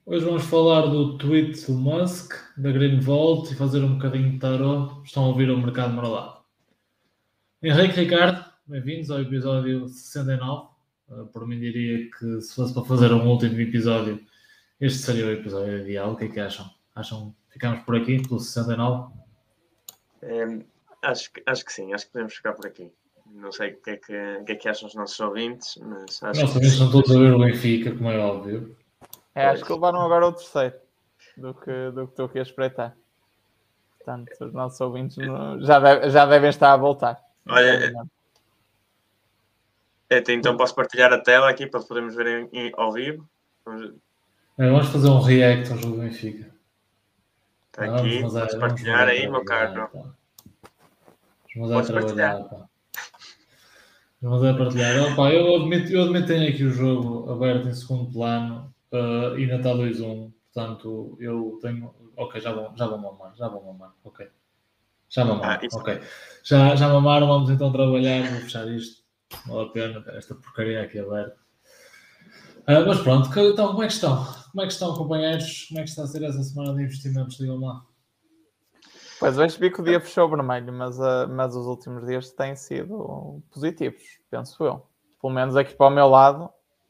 Hoje vamos falar do tweet do Musk, da Green Vault e fazer um bocadinho de tarot. Estão a ouvir o Mercado Marolado. Henrique, Ricardo, bem-vindos ao episódio 69. Por mim diria que se fosse para fazer um último episódio, este seria o episódio ideal. O que é que acham? Acham que ficamos por aqui, pelo 69? Acho que sim, acho que podemos ficar por aqui. Não sei o que é que acham os nossos ouvintes, mas acho Nossos que ouvintes estão todos a ver o Benfica, como é óbvio. Acho que levaram agora o terceiro do que estou aqui a espreitar. Portanto, os nossos ouvintes já devem estar a voltar. Olha, então posso partilhar a tela aqui para podermos ver ao vivo. Vamos fazer um react ao jogo do Benfica. Está aqui, podes partilhar aí, meu caro. Vamos a trabalhar, pá. Vamos a partilhar. Eu admito que tenho aqui o jogo aberto em segundo plano e ainda está 2-1. Portanto, eu tenho... Ok, já vou mamar. Ok. Já mamaram. Ok. Já mamaram, vamos então trabalhar. Vou fechar isto. Não vale a pena ter esta porcaria aqui aberta. Mas pronto, então como é que estão? Como é que estão, companheiros? Como é que está a ser essa semana de investimentos? Digam lá. Pois hoje vi que o dia fechou vermelho, mas os últimos dias têm sido positivos, penso eu. Pelo menos aqui para o meu lado.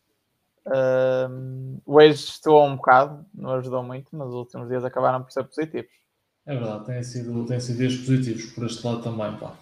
Hoje estou um bocado, não ajudou muito, mas os últimos dias acabaram por ser positivos. É verdade, têm sido dias positivos por este lado também, pá.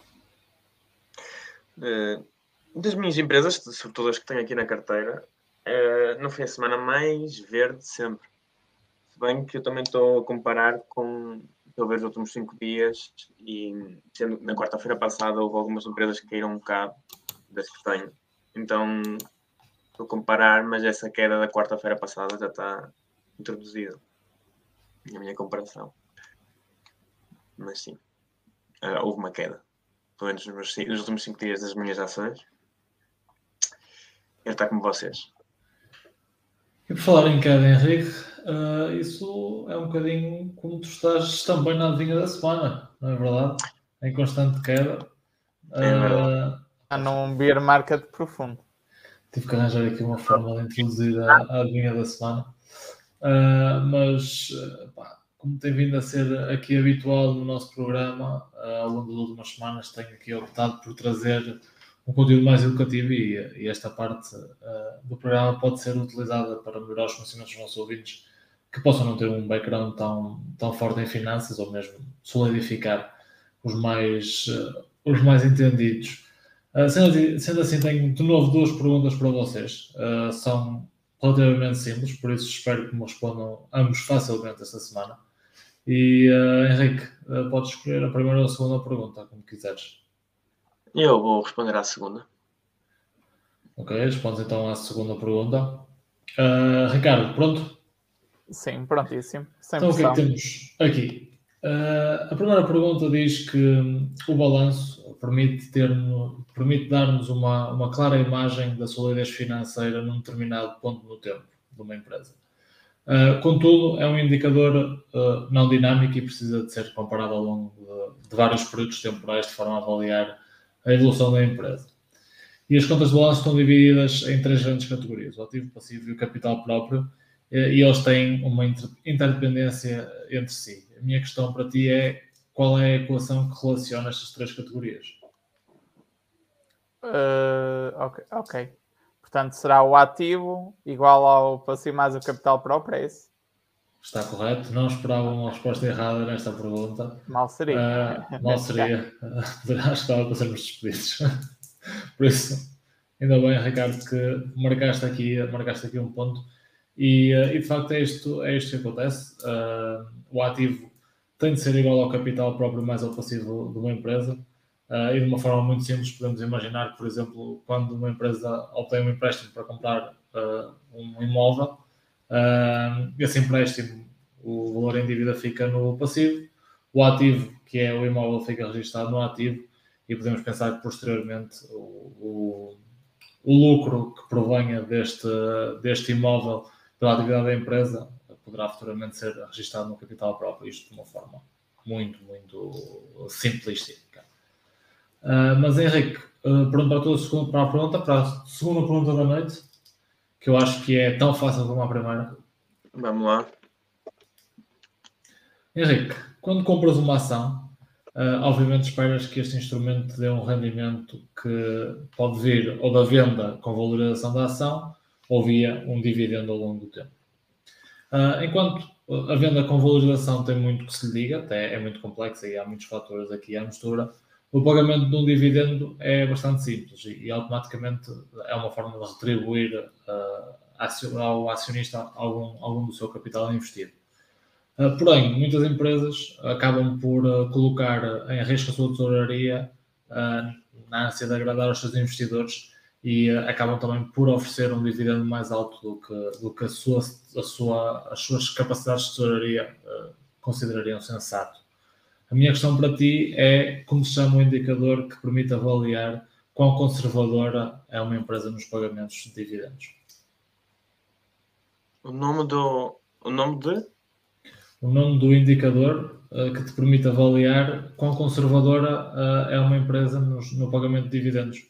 Das minhas empresas, sobretudo as que tenho aqui na carteira, não foi a semana mais verde sempre. Se bem que eu também estou a comparar com talvez os últimos 5 dias e sendo na quarta-feira passada houve algumas empresas que caíram um bocado das que tenho. Então estou a comparar, mas essa queda da quarta-feira passada já está introduzida na minha comparação. Mas sim, houve uma queda. Pelo menos nos últimos 5 dias das minhas ações. Ele está como vocês. E por falar em queda, Henrique, isso é um bocadinho como tu estás também na adivinha da semana, não é verdade? Em constante queda. Há num bear market profundo. Tive que arranjar aqui uma forma de introduzir a adivinha da semana. Mas, como tem vindo a ser aqui habitual no nosso programa, ao longo das últimas semanas tenho aqui optado por trazer um conteúdo mais educativo e esta parte do programa pode ser utilizada para melhorar os conhecimentos dos nossos ouvintes que possam não ter um background tão forte em finanças ou mesmo solidificar os mais entendidos. Sendo assim, tenho de novo 2 perguntas para vocês. São relativamente simples, por isso espero que me respondam ambos facilmente esta semana. E Henrique, podes escolher a primeira ou a segunda pergunta, como quiseres. Eu vou responder à segunda. Ok, respondes então à segunda pergunta. Ricardo, pronto? Sim, prontíssimo. Então o que é que temos aqui? A primeira pergunta diz que o balanço permite dar-nos uma clara imagem da solidez financeira num determinado ponto no tempo de uma empresa. Contudo, é um indicador não dinâmico e precisa de ser comparado ao longo de vários períodos temporais de forma a avaliar a evolução da empresa. E as contas de balanço estão divididas em 3 grandes categorias, o ativo, passivo e o capital próprio, e eles têm uma interdependência entre si. A minha questão para ti é: qual é a equação que relaciona estas 3 categorias? Ok. Portanto, será o ativo igual ao passivo mais o capital próprio, é isso? Está correto. Não esperava uma resposta errada nesta pergunta. Mal seria. Mal seria. Acho que estava para sermos despedidos. Por isso, ainda bem, Ricardo, que marcaste aqui um ponto. E de facto é isto que acontece. O ativo tem de ser igual ao capital próprio mais ao passivo de uma empresa. E de uma forma muito simples podemos imaginar que, por exemplo, quando uma empresa obtém um empréstimo para comprar um imóvel, esse empréstimo, o valor em dívida fica no passivo, o ativo, que é o imóvel, fica registado no ativo, e podemos pensar que posteriormente o lucro que provenha deste imóvel pela atividade da empresa poderá futuramente ser registado no capital próprio, isto de uma forma muito, muito simplística. Mas Henrique, pronto para a segunda pergunta da noite, que eu acho que é tão fácil como a primeira. Vamos lá. Henrique, quando compras uma ação, obviamente esperas que este instrumento dê um rendimento que pode vir ou da venda com valorização da ação ou via um dividendo ao longo do tempo. Enquanto a venda com valorização tem muito que se lhe diga, até é muito complexa e há muitos fatores aqui à mistura, o pagamento de um dividendo é bastante simples e automaticamente é uma forma de retribuir ao acionista algum do seu capital investido. Porém, muitas empresas acabam por colocar em risco a sua tesouraria na ânsia de agradar aos seus investidores e acabam também por oferecer um dividendo mais alto do que as suas capacidades de tesouraria considerariam sensato. A minha questão para ti é como se chama o indicador que permite avaliar quão conservadora é uma empresa nos pagamentos de dividendos. O nome do indicador que te permite avaliar quão conservadora é uma empresa no pagamento de dividendos.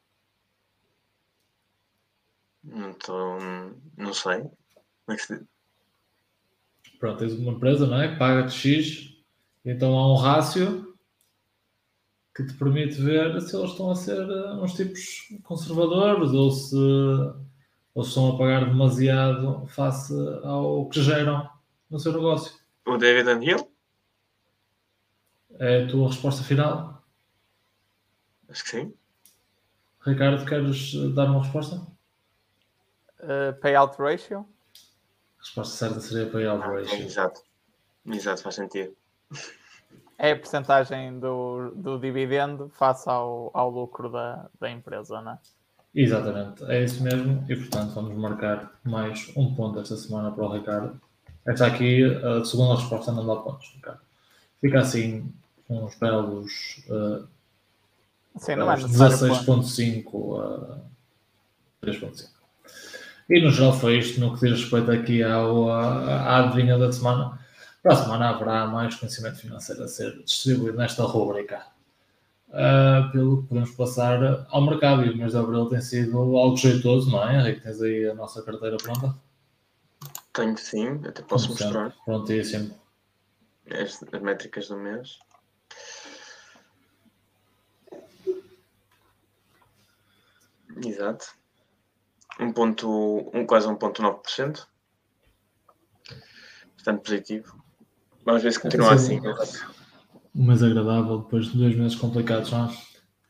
Então, não sei. Como é que se diz? Pronto, tens uma empresa, não é? Paga-te X, então há um rácio que te permite ver se eles estão a ser uns tipos conservadores ou se estão a pagar demasiado face ao que geram no seu negócio. O dividend yield? É a tua resposta final? Acho que sim. Ricardo, queres dar uma resposta? Payout ratio? A resposta certa seria payout ratio. Exato, faz sentido. É a percentagem do dividendo face ao lucro da empresa, não é? Exatamente, é isso mesmo. E, portanto, vamos marcar mais um ponto esta semana para o Ricardo. Esta aqui, a segunda resposta não dá pontos, Ricardo. Fica assim uns belos Sim, não é necessário 16.5 a 3.5. E, no geral, foi isto no que diz respeito aqui à adivinha da semana. Para a semana haverá mais conhecimento financeiro a ser distribuído nesta rubrica. Pelo que podemos passar ao mercado. E o mês de abril tem sido algo jeitoso, não é, Henrique? Tens aí a nossa carteira pronta? Tenho sim, até posso mostrar. Prontíssimo. As métricas do mês. Exato. Quase 1,9%. Bastante positivo. Vamos ver se continua assim. Um mês agradável depois de 2 meses complicados, não é?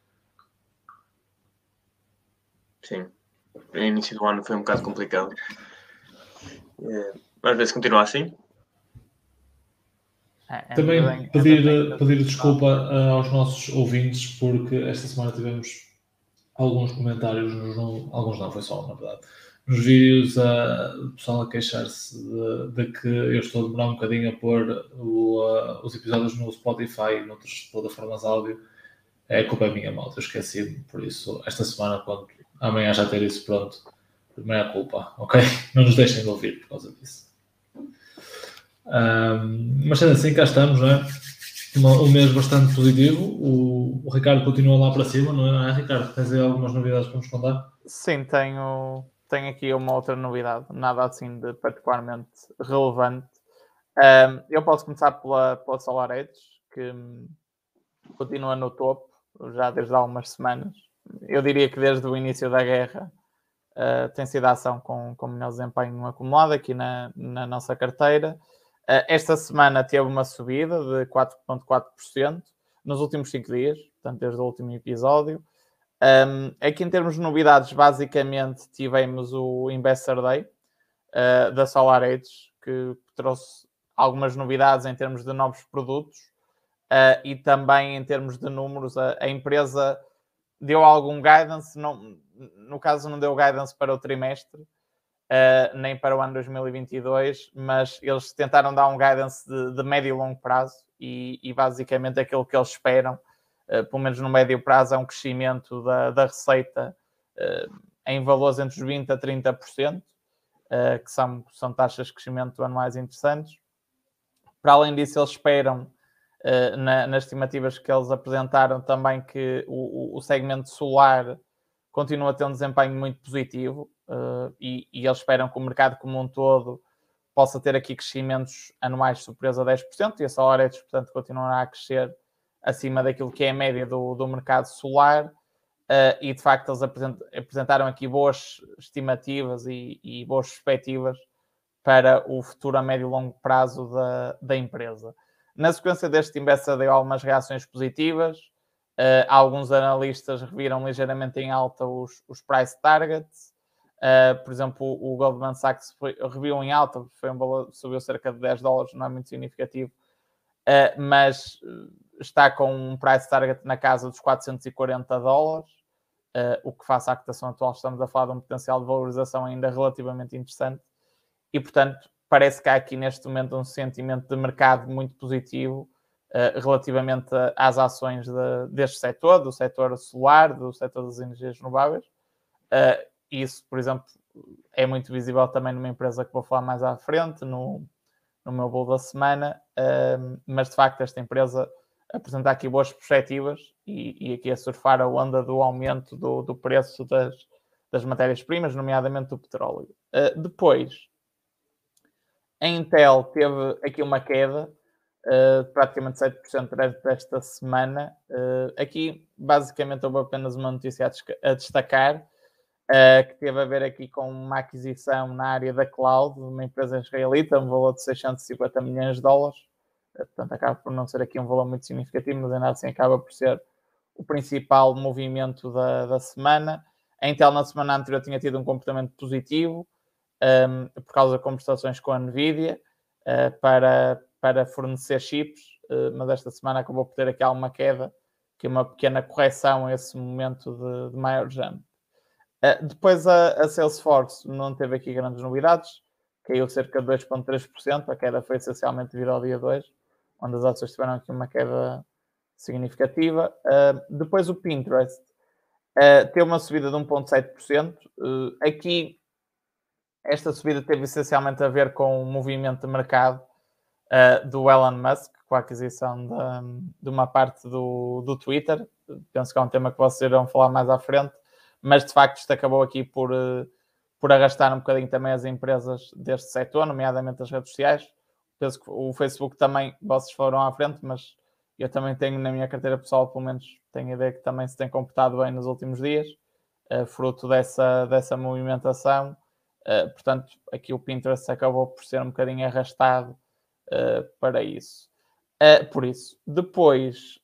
Sim. O início do ano foi um bocado complicado. Vamos ver se continua assim. Também pedir desculpa aos nossos ouvintes, porque esta semana tivemos alguns comentários, alguns não, foi só, na verdade, nos vídeos, o pessoal a queixar-se de que eu estou a demorar um bocadinho a pôr os episódios no Spotify e noutras plataformas áudio. A culpa é minha, malta, eu esqueci-me, por isso, esta semana, quando amanhã já ter isso pronto, primeira culpa, ok? Não nos deixem de ouvir por causa disso. Mas sendo assim, cá estamos, não é? Um mês bastante positivo. O Ricardo continua lá para cima, não é, Ricardo? Tens aí algumas novidades para nos contar? Sim, tenho aqui uma outra novidade, nada assim de particularmente relevante. Eu posso começar pela SolarEdge, que continua no topo já desde há algumas semanas. Eu diria que desde o início da guerra tem sido a ação com melhor desempenho acumulado aqui na nossa carteira. Esta semana teve uma subida de 4,4% nos últimos 5 dias, portanto, desde o último episódio. Aqui em termos de novidades, basicamente tivemos o Investor Day da SolarEdge, que trouxe algumas novidades em termos de novos produtos e também em termos de números. A empresa deu algum guidance, no caso não deu guidance para o trimestre, nem para o ano 2022, mas eles tentaram dar um guidance de médio e longo prazo e basicamente aquilo que eles esperam, pelo menos no médio prazo, é um crescimento da receita em valores entre os 20% a 30%, que são taxas de crescimento anuais interessantes. Para além disso, eles esperam, nas estimativas que eles apresentaram, também que o segmento solar continua a ter um desempenho muito positivo e eles esperam que o mercado como um todo possa ter aqui crescimentos anuais superiores a 10%, e a SolarEdge, portanto, continuará a crescer acima daquilo que é a média do mercado solar, e de facto eles apresentaram aqui boas estimativas e boas perspectivas para o futuro a médio e longo prazo da empresa. Na sequência deste Investor Day, há algumas reações positivas. Alguns analistas reviram ligeiramente em alta os price targets. Por exemplo, o Goldman Sachs reviu em alta, foi um valor, subiu cerca de $10, não é muito significativo, mas está com um price target na casa dos $440, o que face à cotação atual estamos a falar de um potencial de valorização ainda relativamente interessante. E, portanto, parece que há aqui neste momento um sentimento de mercado muito positivo relativamente às ações deste setor, do setor solar, do setor das energias renováveis. Isso, por exemplo, é muito visível também numa empresa que vou falar mais à frente, no meu bolo da semana, mas de facto esta empresa apresenta aqui boas perspectivas e aqui a surfar a onda do aumento do preço das matérias-primas, nomeadamente do petróleo. Depois, a Intel teve aqui uma queda de praticamente 7% desta semana. Aqui, basicamente, houve apenas uma notícia a destacar, que teve a ver aqui com uma aquisição na área da cloud, de uma empresa israelita, um valor de $650 milhões. Portanto, acaba por não ser aqui um valor muito significativo, mas ainda assim acaba por ser o principal movimento da semana. A Intel, na semana anterior, tinha tido um comportamento positivo, por causa de conversações com a NVIDIA para fornecer chips, mas esta semana acabou por ter aqui alguma queda, que é uma pequena correção a esse momento de maior jump. Depois a Salesforce não teve aqui grandes novidades, caiu cerca de 2,3%, a queda foi essencialmente devido ao dia 2, onde as ações tiveram aqui uma queda significativa. Depois o Pinterest teve uma subida de 1,7%. Aqui esta subida teve essencialmente a ver com o movimento de mercado do Elon Musk, com a aquisição de uma parte do Twitter. Penso que é um tema que vocês irão falar mais à frente, mas de facto isto acabou aqui por arrastar um bocadinho também as empresas deste setor, nomeadamente as redes sociais. Penso que o Facebook também, vocês foram à frente, mas eu também tenho na minha carteira pessoal, pelo menos tenho a ideia que também se tem comportado bem nos últimos dias, fruto dessa movimentação. Portanto, aqui o Pinterest acabou por ser um bocadinho arrastado para isso. Por isso. Depois,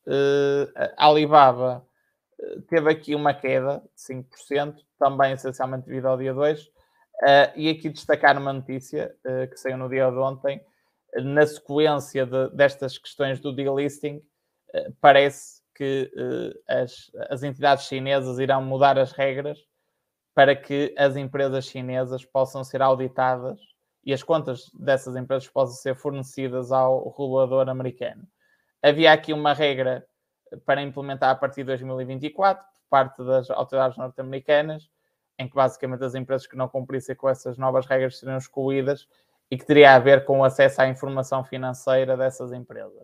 a Alibaba teve aqui uma queda de 5%, também essencialmente devido ao dia 2. E aqui destacar uma notícia que saiu no dia de ontem, na sequência destas questões do delisting, parece que as entidades chinesas irão mudar as regras para que as empresas chinesas possam ser auditadas e as contas dessas empresas possam ser fornecidas ao regulador americano. Havia aqui uma regra para implementar a partir de 2024, por parte das autoridades norte-americanas, em que basicamente as empresas que não cumprissem com essas novas regras seriam excluídas e que teria a ver com o acesso à informação financeira dessas empresas.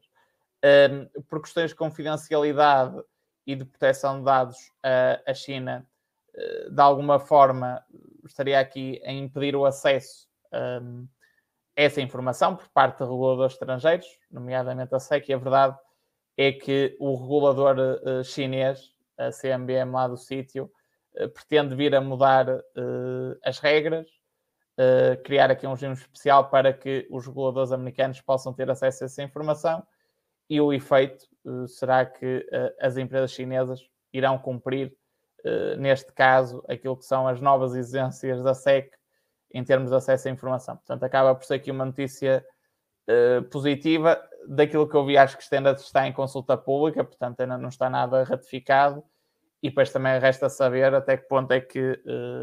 Por questões de confidencialidade e de proteção de dados, a China, de alguma forma, estaria aqui a impedir o acesso a essa informação por parte de reguladores estrangeiros, nomeadamente a SEC, e a verdade é que o regulador chinês, a CMBM lá do sítio, pretende vir a mudar as regras, criar aqui um regime especial para que os reguladores americanos possam ter acesso a essa informação, e o efeito será que as empresas chinesas irão cumprir, neste caso, aquilo que são as novas exigências da SEC em termos de acesso à informação. Portanto, acaba por ser aqui uma notícia positiva. Daquilo que eu vi, acho que isto ainda está em consulta pública, portanto ainda não está nada ratificado, e depois também resta saber até que ponto é que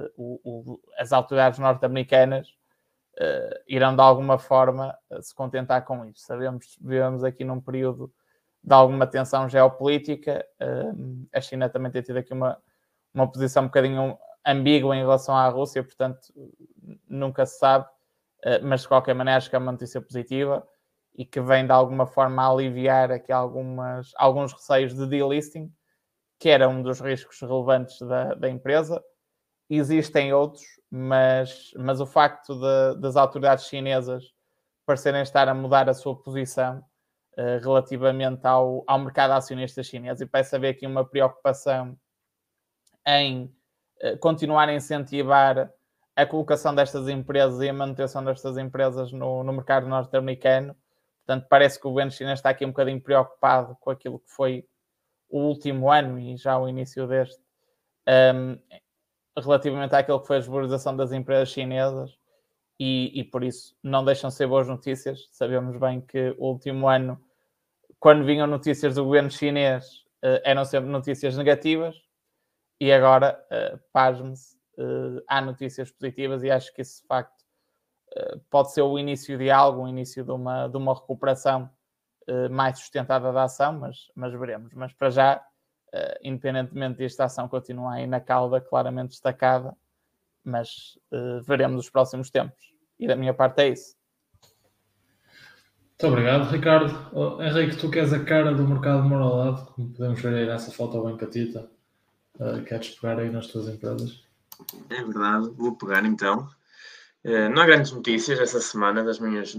as autoridades norte-americanas irão de alguma forma se contentar com isso. Vivemos aqui num período de alguma tensão geopolítica. A China também tem tido aqui uma posição um bocadinho ambígua em relação à Rússia, portanto nunca se sabe, mas de qualquer maneira acho que é uma notícia positiva e que vem de alguma forma a aliviar aqui alguns receios de delisting, que era um dos riscos relevantes da empresa, existem outros, mas o facto das autoridades chinesas parecerem estar a mudar a sua posição relativamente ao mercado acionista chinês, e parece haver aqui uma preocupação em continuar a incentivar a colocação destas empresas e a manutenção destas empresas no mercado norte-americano. Portanto, parece que o governo chinês está aqui um bocadinho preocupado com aquilo que foi o último ano e já o início deste, relativamente àquilo que foi a desvalorização das empresas chinesas, e por isso não deixam de ser boas notícias. Sabemos bem que o último ano, quando vinham notícias do governo chinês, eram sempre notícias negativas, e agora, pasme-se, há notícias positivas, e acho que esse facto pode ser o início de algo, o início de uma recuperação mais sustentada da ação, mas veremos. Mas para já, independentemente desta ação continuar aí na cauda, claramente destacada, mas veremos nos próximos tempos. E da minha parte é isso. Muito obrigado, Ricardo. Henrique, tu que és a cara do mercado moralado, como podemos ver aí nessa foto bem catita, queres pegar aí nas tuas empresas? É verdade, vou pegar então. Não há grandes notícias essa semana das minhas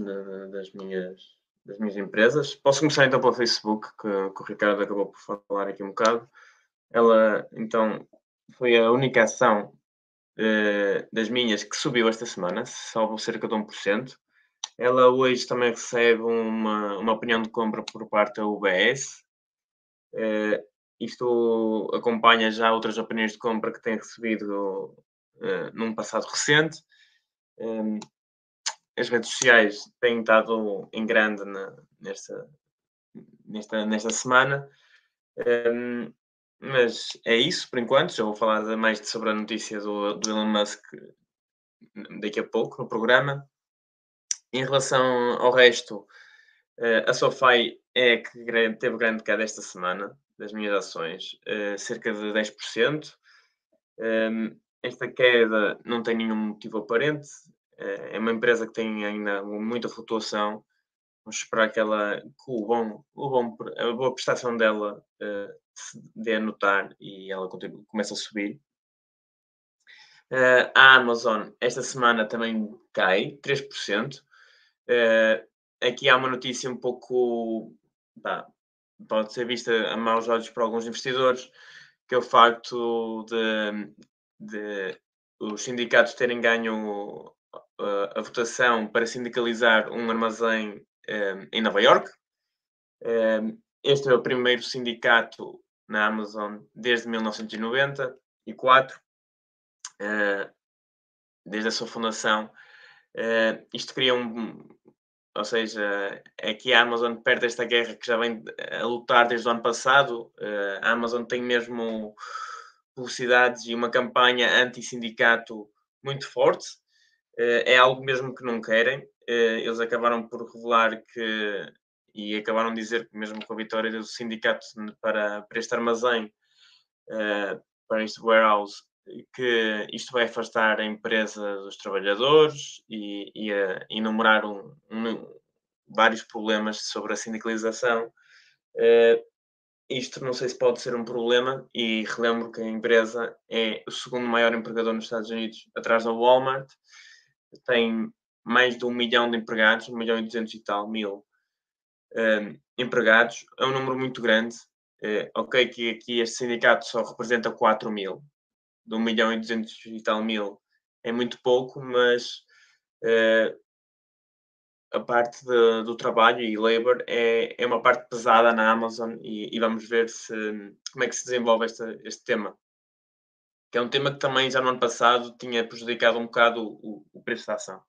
empresas. Posso começar então pelo Facebook, que o Ricardo acabou por falar aqui um bocado. Ela, então, foi a única ação das minhas que subiu esta semana, salvo cerca de 1%. Ela hoje também recebe uma opinião de compra por parte da UBS. Isto acompanha já outras opiniões de compra que tem recebido num passado recente. As redes sociais têm estado em grande nesta semana. Mas é isso por enquanto. Já vou falar mais sobre a notícia do Elon Musk daqui a pouco no programa. Em relação ao resto, a SoFi é que teve grande queda esta semana das minhas ações, cerca de 10%. Esta queda não tem nenhum motivo aparente. É uma empresa que tem ainda muita flutuação. Vamos esperar que a boa prestação dela se dê a notar e ela comece a subir. A Amazon esta semana também cai 3%. Aqui há uma notícia um pouco, pode ser vista a maus olhos por alguns investidores, que é o facto de os sindicatos terem ganho a votação para sindicalizar um armazém em Nova Iorque. Este é o primeiro sindicato na Amazon desde 1994, desde a sua fundação. Isto cria ou seja, é que a Amazon perde esta guerra que já vem a lutar desde o ano passado. A Amazon tem mesmo publicidades e uma campanha anti-sindicato muito forte. É algo mesmo que não querem. Eles acabaram por revelar e acabaram de dizer que mesmo com a vitória do sindicato para este armazém, para este warehouse, que isto vai afastar a empresa dos trabalhadores e enumerar vários problemas sobre a sindicalização. Isto não sei se pode ser um problema, e relembro que a empresa é o segundo maior empregador nos Estados Unidos, atrás da Walmart. Tem mais de 1 milhão de empregados, 1 milhão e 200 e tal mil empregados. É um número muito grande. Ok que aqui este sindicato só representa 4 mil, de 1 milhão e 200 e tal mil é muito pouco, mas a parte do trabalho e labor é uma parte pesada na Amazon, e vamos ver como é que se desenvolve este tema, que é um tema que também já no ano passado tinha prejudicado um bocado o preço da ação.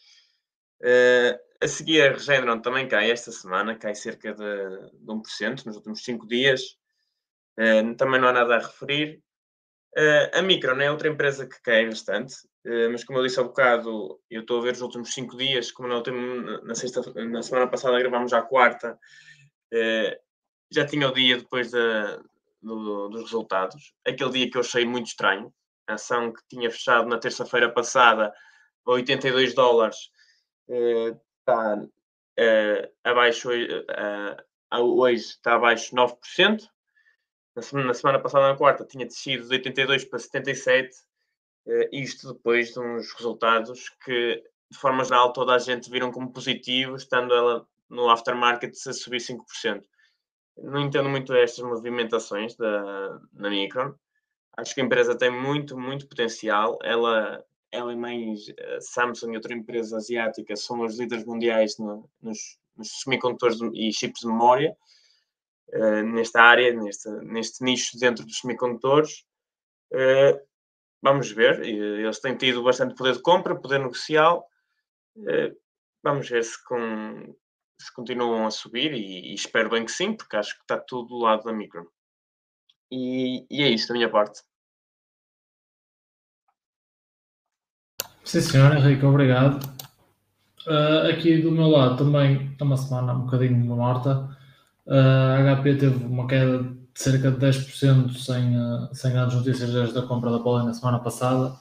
A seguir, a Regeneron também cai esta semana, cai cerca de 1% nos últimos 5 dias. Também não há nada a referir. A Micron é outra empresa que cai bastante, mas como eu disse há bocado, eu estou a ver os últimos 5 dias, como na semana passada gravámos já a quarta, já tinha o dia depois dos resultados. Aquele dia que eu achei muito estranho, a ação que tinha fechado na terça-feira passada a $82, está abaixo, hoje está abaixo 9%. Na semana passada, na quarta, tinha descido de 82 para 77. Isto depois de uns resultados que, de forma geral, toda a gente viram como positivos, estando ela no aftermarket a subir 5%. Não entendo muito estas movimentações na Micron. Acho que a empresa tem muito, muito potencial. Ela e mais Samsung e outra empresa asiática são os líderes mundiais nos semicondutores e chips de memória, nesta área, neste nicho dentro dos semicondutores. Vamos ver. Eles têm tido bastante poder de compra, poder negocial. Vamos ver se continuam a subir e espero bem que sim, porque acho que está tudo do lado da Micron. E é isso da minha parte. Sim, senhor, Henrique, obrigado. Aqui do meu lado também está uma semana um bocadinho morta. A HP teve uma queda de cerca de 10% sem grandes notícias desde a compra da Pollen na semana passada.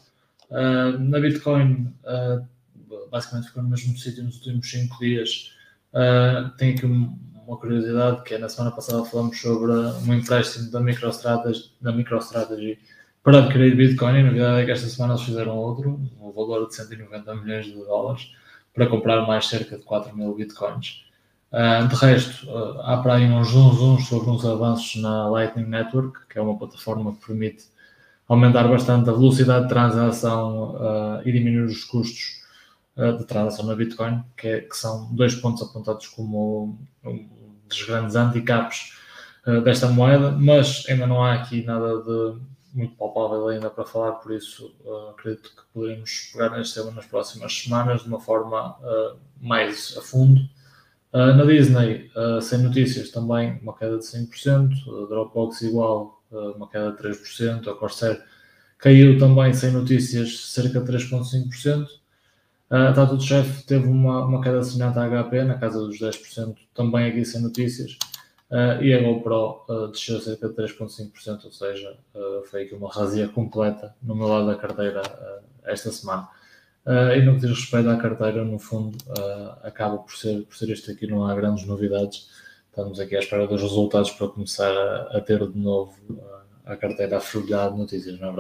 Na Bitcoin, basicamente ficou no mesmo sítio nos últimos 5 dias. Tem aqui uma curiosidade, que é na semana passada falamos sobre um empréstimo da MicroStrategy para adquirir Bitcoin, e a novidade é que esta semana eles fizeram outro, no valor de 190 milhões de dólares, para comprar mais cerca de 4 mil Bitcoins. De resto, há para aí uns zunzuns sobre uns avanços na Lightning Network, que é uma plataforma que permite aumentar bastante a velocidade de transação e diminuir os custos de transação na Bitcoin, que são 2 pontos apontados como um dos grandes handicaps desta moeda, mas ainda não há aqui nada de muito palpável ainda para falar, por isso acredito que poderemos pegar neste tema nas próximas semanas de uma forma mais a fundo. Na Disney, sem notícias também, uma queda de 5%, Dropbox igual, uma queda de 3%, a Corsair caiu também sem notícias, cerca de 3,5%. A Tattooed Chef teve uma queda semelhante à HP, na casa dos 10%, também aqui sem notícias. E a GoPro desceu cerca de 3,5%, ou seja, foi aqui uma razia completa no meu lado da carteira esta semana. E no que diz respeito à carteira, no fundo, acaba por ser este aqui, não há grandes novidades. Estamos aqui à espera dos resultados para começar a ter de novo a carteira a fervilhar de notícias, não é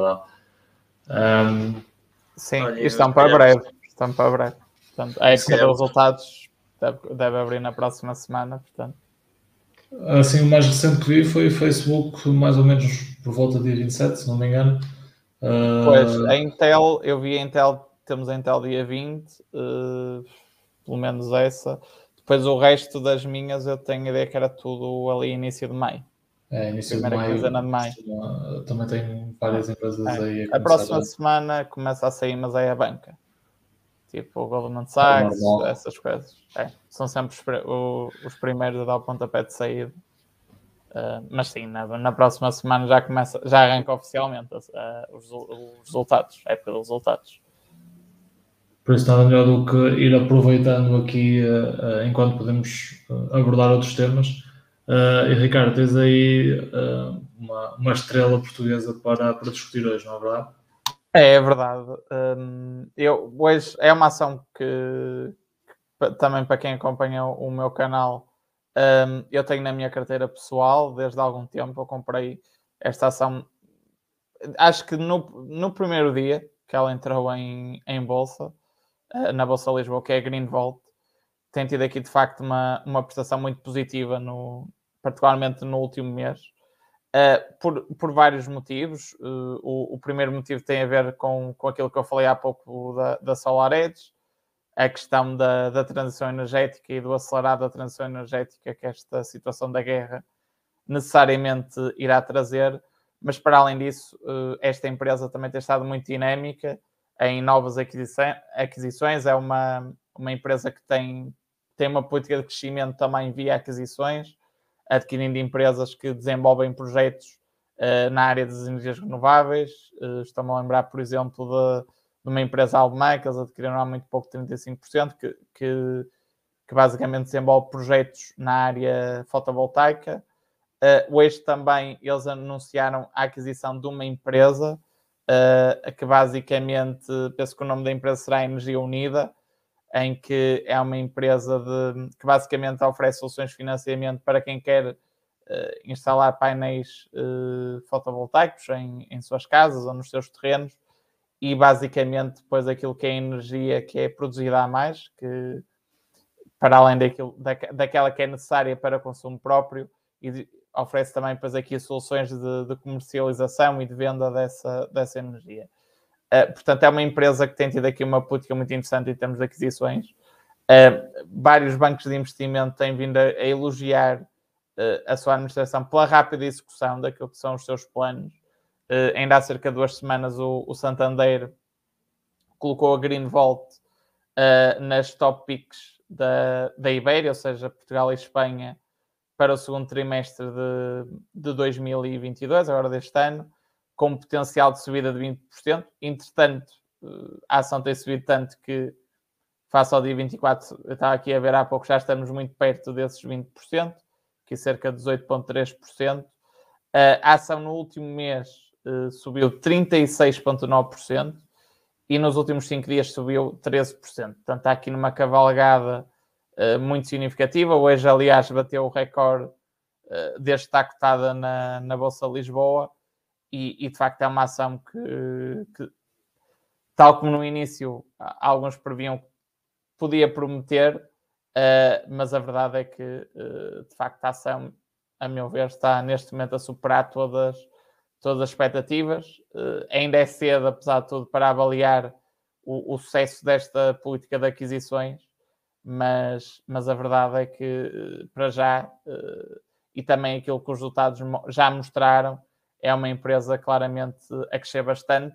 verdade? Sim, e estão para breve. Portanto, a época de resultados deve abrir na próxima semana, portanto. Assim, o mais recente que vi foi o Facebook, mais ou menos por volta do dia 27, se não me engano. Pois, a Intel, eu vi a Intel, temos a Intel dia 20, pelo menos essa. Depois o resto das minhas eu tenho a ideia que era tudo ali início de maio. Início de primeira maio. Quinzena de maio. Também tenho várias empresas aí a próxima semana começa a sair, mas é a banca. Tipo o Goldman Sachs, essas coisas. São sempre os primeiros a dar o pontapé de saída. Mas sim, na próxima semana já arranca oficialmente os resultados, a época dos resultados. Por isso nada melhor do que ir aproveitando aqui enquanto podemos abordar outros temas. E Ricardo, tens aí uma estrela portuguesa para discutir hoje, não é verdade? É verdade. Hoje é uma ação que também para quem acompanha o meu canal, eu tenho na minha carteira pessoal desde há algum tempo. Eu comprei esta ação, acho que no primeiro dia que ela entrou em bolsa, na Bolsa de Lisboa, que é a Greenvolt. Tem tido aqui de facto uma prestação muito positiva, particularmente no último mês, por vários motivos. O primeiro motivo tem a ver com aquilo que eu falei há pouco da SolarEdge, a questão da transição energética e do acelerado da transição energética que esta situação da guerra necessariamente irá trazer, mas para além disso, esta empresa também tem estado muito dinâmica em novas aquisições. É uma empresa que tem uma política de crescimento também via aquisições, adquirindo empresas que desenvolvem projetos na área das energias renováveis. Estou-me a lembrar, por exemplo, de uma empresa alemã que eles adquiriram há muito pouco, 35%, que basicamente desenvolve projetos na área fotovoltaica. Hoje também eles anunciaram a aquisição de uma empresa que basicamente, penso que o nome da empresa será Energia Unida, em que é uma empresa que basicamente oferece soluções de financiamento para quem quer instalar painéis fotovoltaicos em suas casas ou nos seus terrenos, e basicamente depois aquilo que é energia que é produzida a mais, que para além daquela que é necessária para consumo próprio, e oferece também depois aqui soluções de comercialização e de venda dessa energia. Portanto, é uma empresa que tem tido aqui uma política muito interessante em termos de aquisições. Vários bancos de investimento têm vindo a elogiar a sua administração pela rápida execução daquilo que são os seus planos. Ainda há cerca de 2 semanas o Santander colocou a Greenvolt nas top picks da Ibéria, ou seja, Portugal e Espanha, para o segundo trimestre de 2022, agora deste ano, com potencial de subida de 20%. Entretanto, a ação tem subido tanto que, face ao dia 24, eu estava aqui a ver há pouco, já estamos muito perto desses 20%, que é cerca de 18,3%. A ação no último mês subiu 36,9%. E nos últimos 5 dias subiu 13%. Portanto, está aqui numa cavalgada muito significativa. Hoje, aliás, bateu o recorde desde que está cotada na Bolsa de Lisboa. E de facto, é uma ação que, tal como no início, alguns previam que podia prometer, mas a verdade é que, de facto, a ação, a meu ver, está neste momento a superar todas as expectativas. Ainda é cedo, apesar de tudo, para avaliar o sucesso desta política de aquisições, mas a verdade é que, para já, e também aquilo que os resultados já mostraram, é uma empresa claramente a crescer bastante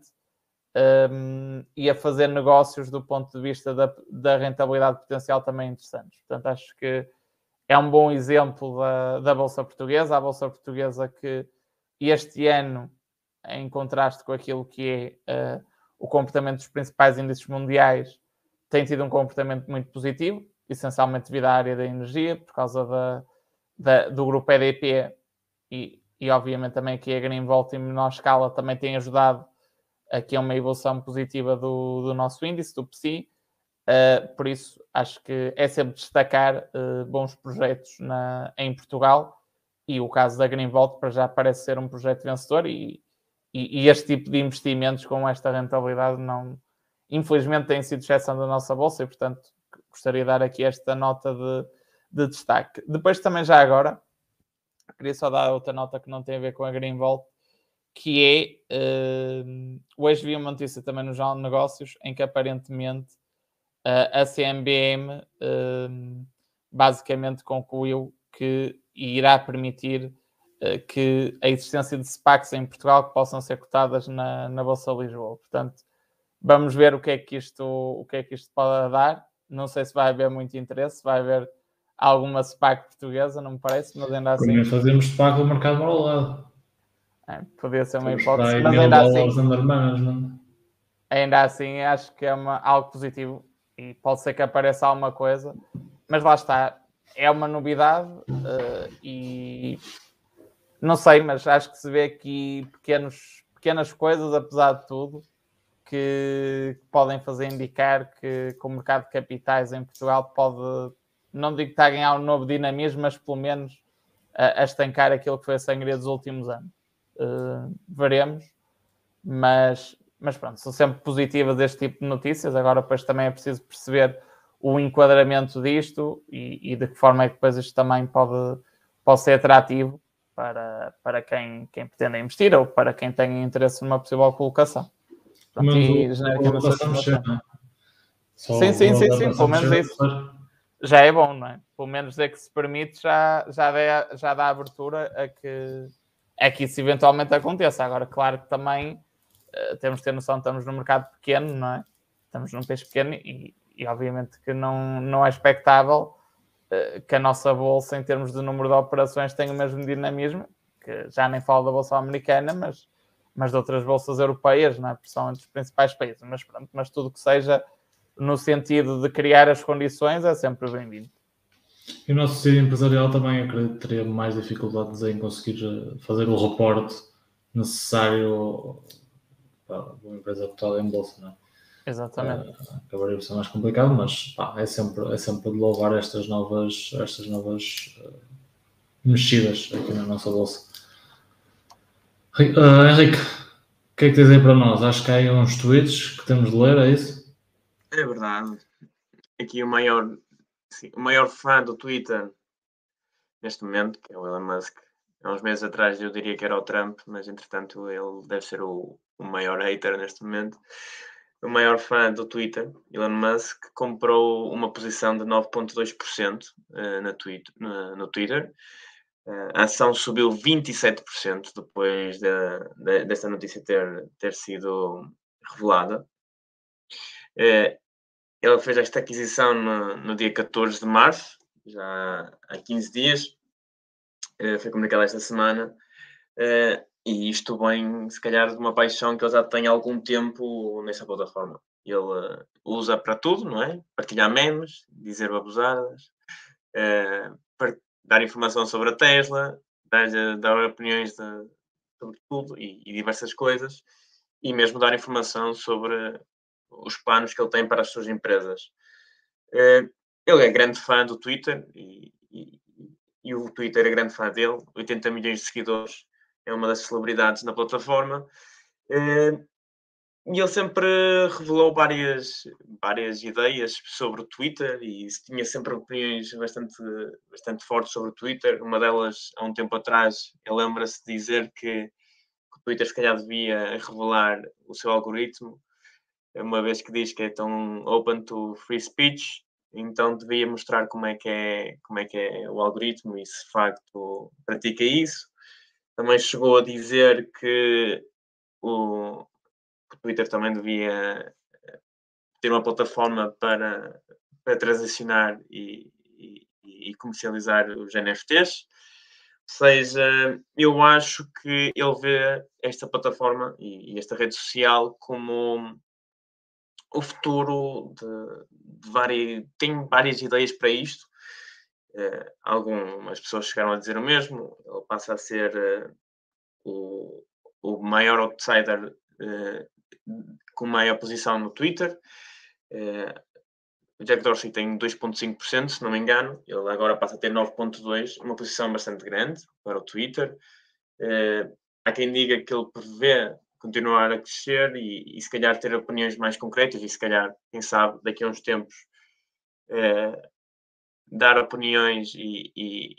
e a fazer negócios do ponto de vista da rentabilidade potencial também interessantes. Portanto, acho que é um bom exemplo da Bolsa Portuguesa. A Bolsa Portuguesa que este ano, em contraste com aquilo que é o comportamento dos principais índices mundiais, tem tido um comportamento muito positivo, essencialmente devido à área da energia, por causa do grupo EDP e obviamente também aqui a Greenvolt em menor escala também tem ajudado aqui a uma evolução positiva do nosso índice, do PSI. Por isso, acho que é sempre destacar bons projetos em Portugal. E o caso da Greenvolt para já parece ser um projeto vencedor e este tipo de investimentos com esta rentabilidade não, infelizmente, tem sido exceção da nossa bolsa e, portanto, gostaria de dar aqui esta nota de destaque. Depois também já agora, queria só dar outra nota que não tem a ver com a Greenvolt, que é, hoje vi uma notícia também no Jornal de Negócios em que aparentemente a CMBM basicamente concluiu que irá permitir que a existência de SPACs em Portugal que possam ser cotadas na Bolsa de Lisboa. Portanto, vamos ver o que é que isto pode dar. Não sei se vai haver muito interesse, vai haver alguma SPAC portuguesa, não me parece, mas ainda assim... Primeiro fazemos SPAC do mercado ao lado. Podia ser uma hipótese, mas ainda assim acho que é algo positivo e pode ser que apareça alguma coisa, mas lá está, é uma novidade e não sei, mas acho que se vê aqui pequenas coisas, apesar de tudo, que podem fazer indicar que o mercado de capitais em Portugal pode, não digo que está a ganhar um novo dinamismo, mas pelo menos a estancar aquilo que foi a sangria dos últimos anos. Veremos, mas pronto, são sempre positivas este tipo de notícias. Agora depois também é preciso perceber o enquadramento disto e de que forma é que depois isto também pode ser atrativo para quem pretende investir ou para quem tem interesse numa possível colocação. Pronto, sim, pelo menos isso já é bom, não é? Pelo menos é que se permite, já dá abertura a que isso eventualmente aconteça. Agora, claro que também temos de ter noção que estamos num mercado pequeno, não é? Estamos num peixe pequeno e obviamente que não é expectável que a nossa bolsa, em termos de número de operações, tenha o mesmo dinamismo, que já nem falo da bolsa americana, mas de outras bolsas europeias, não é? Porque são entre os principais países. Mas pronto, mas tudo que seja no sentido de criar as condições é sempre bem-vindo. E o nosso tecido empresarial também, acredito, teria mais dificuldades em conseguir fazer o reporte necessário para uma empresa cotada em bolsa, não é? Exatamente. Acabaria por ser mais complicado, mas é sempre de louvar estas novas mexidas aqui na nossa bolsa. Henrique, que é que tens aí para nós? Acho que há aí uns tweets que temos de ler, é isso? É verdade. Aqui o maior fã do Twitter neste momento, que é o Elon Musk. Há uns meses atrás eu diria que era o Trump, mas entretanto ele deve ser o maior hater neste momento. O maior fã do Twitter, Elon Musk, comprou uma posição de 9,2% no Twitter. A ação subiu 27% depois desta notícia ter sido revelada. Ele fez esta aquisição no dia 14 de março, já há 15 dias. Foi comunicado esta semana. E isto vem, se calhar, de uma paixão que ele já tem há algum tempo nesta plataforma. Ele usa para tudo, não é? Partilhar memes, dizer babosadas, dar informação sobre a Tesla, dar opiniões sobre tudo e diversas coisas, e mesmo dar informação sobre os planos que ele tem para as suas empresas. Ele é grande fã do Twitter e o Twitter é grande fã dele, 80 milhões de seguidores, é uma das celebridades na plataforma. E ele sempre revelou várias ideias sobre o Twitter e tinha sempre opiniões bastante fortes sobre o Twitter. Uma delas, há um tempo atrás, ele lembra-se de dizer que o Twitter se calhar devia revelar o seu algoritmo, uma vez que diz que é tão open to free speech, então devia mostrar como é que é o algoritmo e se de facto pratica isso. Também chegou a dizer que o Twitter também devia ter uma plataforma para transacionar e comercializar os NFTs. Ou seja, eu acho que ele vê esta plataforma e esta rede social como o futuro de várias... Tem várias ideias para isto. Algumas pessoas chegaram a dizer o mesmo. Ele passa a ser o maior outsider com maior posição no Twitter. O Jack Dorsey tem 2,5%, se não me engano. Ele agora passa a ter 9,2%, uma posição bastante grande para o Twitter. Há quem diga que ele prevê continuar a crescer e se calhar ter opiniões mais concretas e se calhar, quem sabe, daqui a uns tempos dar opiniões e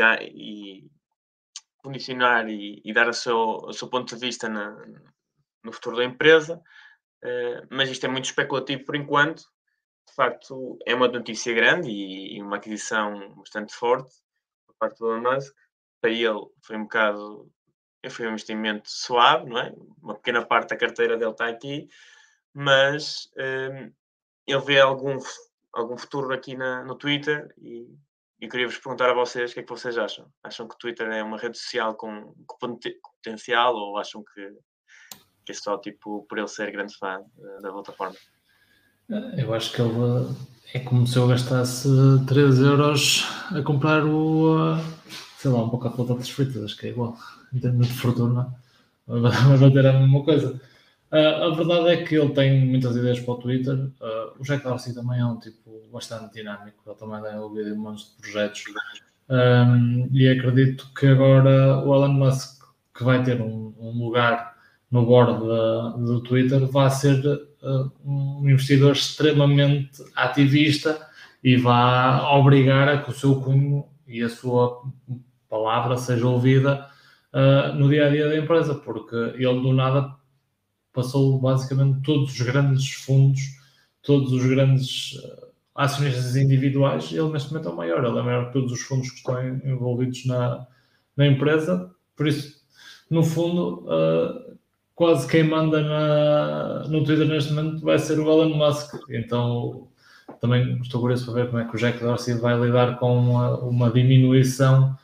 condicionar e dar o seu ponto de vista no futuro da empresa. Mas isto é muito especulativo por enquanto. De facto, é uma notícia grande e uma aquisição bastante forte por parte do Elon Musk. Para ele foi um investimento suave, não é? Uma pequena parte da carteira dele está aqui, mas ele vê algum futuro aqui no Twitter e queria-vos perguntar a vocês o que é que vocês acham. Acham que o Twitter é uma rede social com potencial ou acham que é só tipo por ele ser grande fã da plataforma? Eu acho que ele é como se eu gastasse 3 euros a comprar sei lá, um pacote de batatas fritas, acho que é igual, em termos de fortuna, vai bater a mesma coisa. A verdade é que ele tem muitas ideias para o Twitter. O Jack Dorsey também é um tipo bastante dinâmico, ele também dá ouvido em montes de projetos. E acredito que agora o Elon Musk, que vai ter um lugar no board do Twitter, vai ser um investidor extremamente ativista e vai obrigar a que o seu cunho e a sua palavra seja ouvida no dia-a-dia da empresa, porque ele do nada passou basicamente todos os grandes fundos, todos os grandes acionistas individuais, ele neste momento é o maior, ele é maior que todos os fundos que estão envolvidos na empresa, por isso, no fundo, quase quem manda no Twitter neste momento vai ser o Elon Musk, então também estou curioso para ver como é que o Jack Dorsey vai lidar com uma diminuição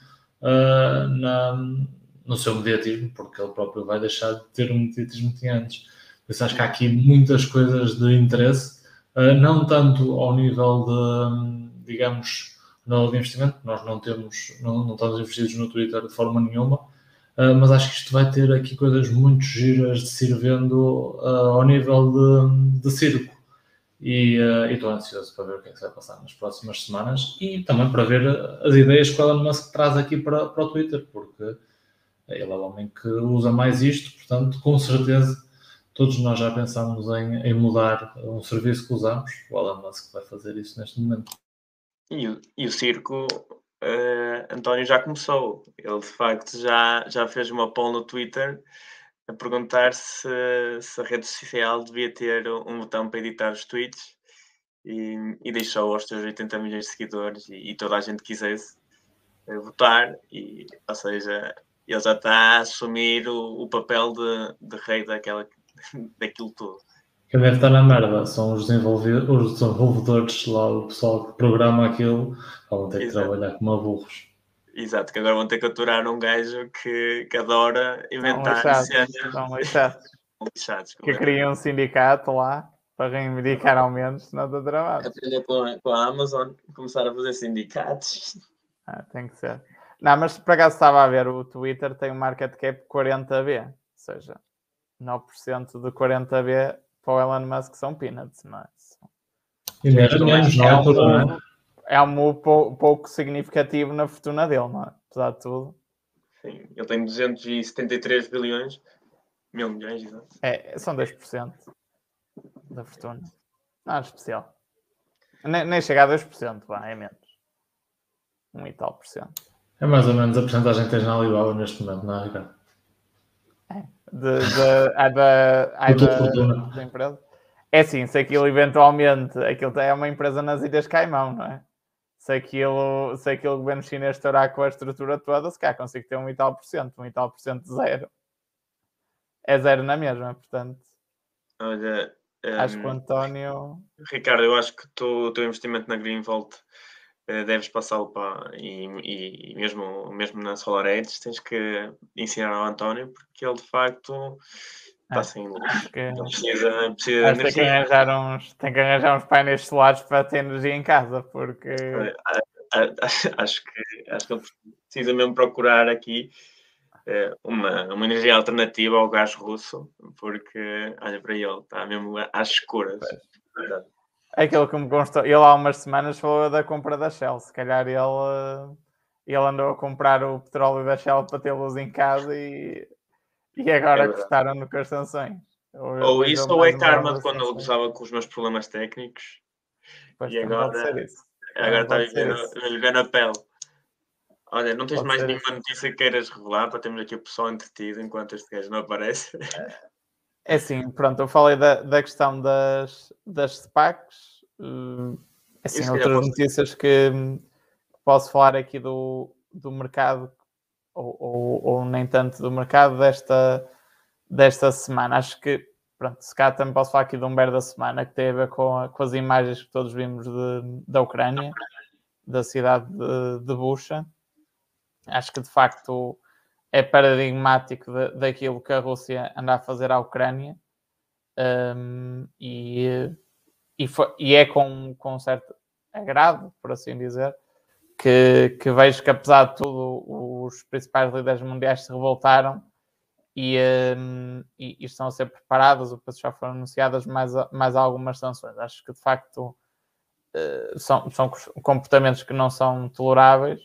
no seu mediatismo, porque ele próprio vai deixar de ter o mediatismo que tinha antes. Por isso acho que há aqui muitas coisas de interesse, não tanto ao nível de, digamos, no de investimento, nós não estamos investidos no Twitter de forma nenhuma, mas acho que isto vai ter aqui coisas muito giras de se ir vendo ao nível de circo. E estou ansioso para ver o que é que vai passar nas próximas semanas e também para ver as ideias que o Elon Musk traz aqui para o Twitter, porque Ele é o homem que usa mais isto, portanto, com certeza, todos nós já pensámos em mudar um serviço que usamos. O Elon Musk vai fazer isso neste momento. E o circo, António já começou. Ele, de facto, já fez uma poll no Twitter a perguntar se a rede social devia ter um botão para editar os tweets e deixou aos seus 80 milhões de seguidores e toda a gente quisesse votar. Ou seja, ele já está a assumir o papel de rei daquilo tudo. Quem deve estar na merda são os desenvolvedores lá, o pessoal que programa aquilo, vão ter que trabalhar como burros. Exato, que agora vão ter que aturar um gajo que adora inventar cenas. São lixados. Que cria um sindicato lá para reivindicar aumentos, não está travado. Aprender com a Amazon, começar a fazer sindicatos. Tem que ser. Não, mas por acaso estava a ver, o Twitter tem um market cap 40B, ou seja, 9% de 40B para o Elon Musk são peanuts, não é? E mesmo, é um move pouco significativo na fortuna dele, não é? Apesar de tudo. Sim, ele tem 273 bilhões, mil milhões, exato. São 2% da fortuna. Nada especial. Nem chega a 2%, é menos. 1 e tal %. É mais ou menos a porcentagem que tens na Alibaba neste momento, não é, Ricardo? Da empresa. É assim, se aquilo eventualmente, aquilo é uma empresa nas Ilhas Caimão, não é? Se aquilo o governo chinês estourar com a estrutura toda, se calhar consigo ter 1 e tal %, zero. É zero na mesma, portanto. Olha, acho que o António... Ricardo, eu acho que o teu investimento na Greenvolt deves passá-lo para... E mesmo na SolarEdge tens que ensinar ao António, porque ele de facto está sem luz. Precisa de energia. Tem que arranjar uns painéis solares para ter energia em casa, porque... Acho que ele precisa mesmo procurar aqui uma energia alternativa ao gás russo, porque, olha para ele, está mesmo às escuras. Aquilo que me constou, ele há umas semanas falou da compra da Shell, se calhar ele andou a comprar o petróleo da Shell para ter luz em casa e agora cortaram-no com as sanções. Ou isso ou é karma de quando ele gozava com os meus problemas técnicos. Pois, e agora pode ser isso. Agora está a viver na pele. Olha, não tens mais nenhuma notícia que queiras revelar para termos aqui o pessoal entretido enquanto este gajo não aparece? É assim, pronto, eu falei da questão das SPACs. Assim, outras notícias que posso falar aqui do mercado, ou nem tanto do mercado desta semana. Acho que, pronto, se calhar também posso falar aqui de um BER da semana que tem a ver com as imagens que todos vimos da Ucrânia, da cidade de Bucha. Acho que, de facto, é paradigmático daquilo que a Rússia anda a fazer à Ucrânia. E é com um certo agrado, por assim dizer, que vejo que, apesar de tudo, os principais líderes mundiais se revoltaram e estão a ser preparadas, ou já foram anunciadas mais algumas sanções. Acho que, de facto, são comportamentos que não são toleráveis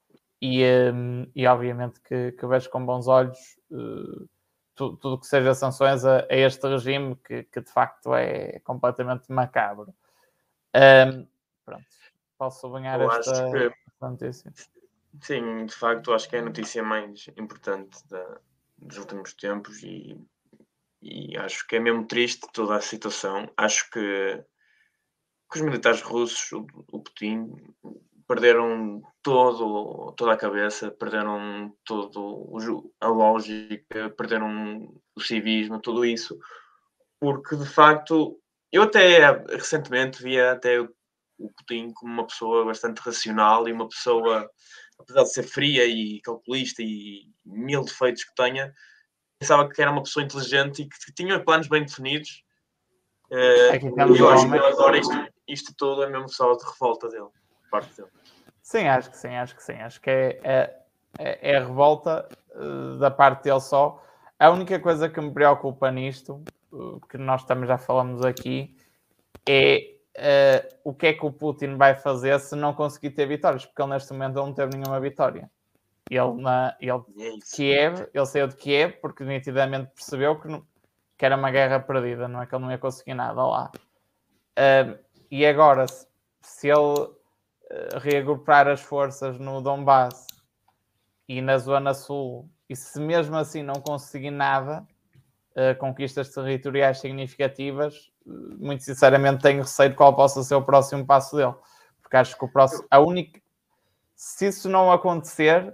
e obviamente que vejo com bons olhos tudo que seja sanções a este regime que de facto é completamente macabro. Pronto, posso sublinhar esta notícia? Sim, de facto, acho que é a notícia mais importante dos últimos tempos e acho que é mesmo triste toda a situação. Acho que os militares russos, o Putin, perderam toda a cabeça, perderam a lógica, perderam o civismo, tudo isso, porque de facto eu até recentemente via até o Putin como uma pessoa bastante racional e uma pessoa, apesar de ser fria e calculista e mil defeitos que tenha, pensava que era uma pessoa inteligente e que tinha planos bem definidos. Eu acho que agora isto tudo é mesmo só de revolta dele, parte dele. Sim, acho que sim. Acho que é revolta da parte dele só. A única coisa que me preocupa nisto, que nós também já falamos aqui, é o que é que o Putin vai fazer se não conseguir ter vitórias, porque ele neste momento não teve nenhuma vitória. Ele saiu de Kiev porque nitidamente percebeu que era uma guerra perdida, não é que ele não ia conseguir nada lá. E agora, se ele reagrupar as forças no Donbass e na Zona Sul, e se mesmo assim não conseguir nada, conquistas territoriais significativas, muito sinceramente tenho receio de qual possa ser o próximo passo dele. Porque acho que se isso não acontecer,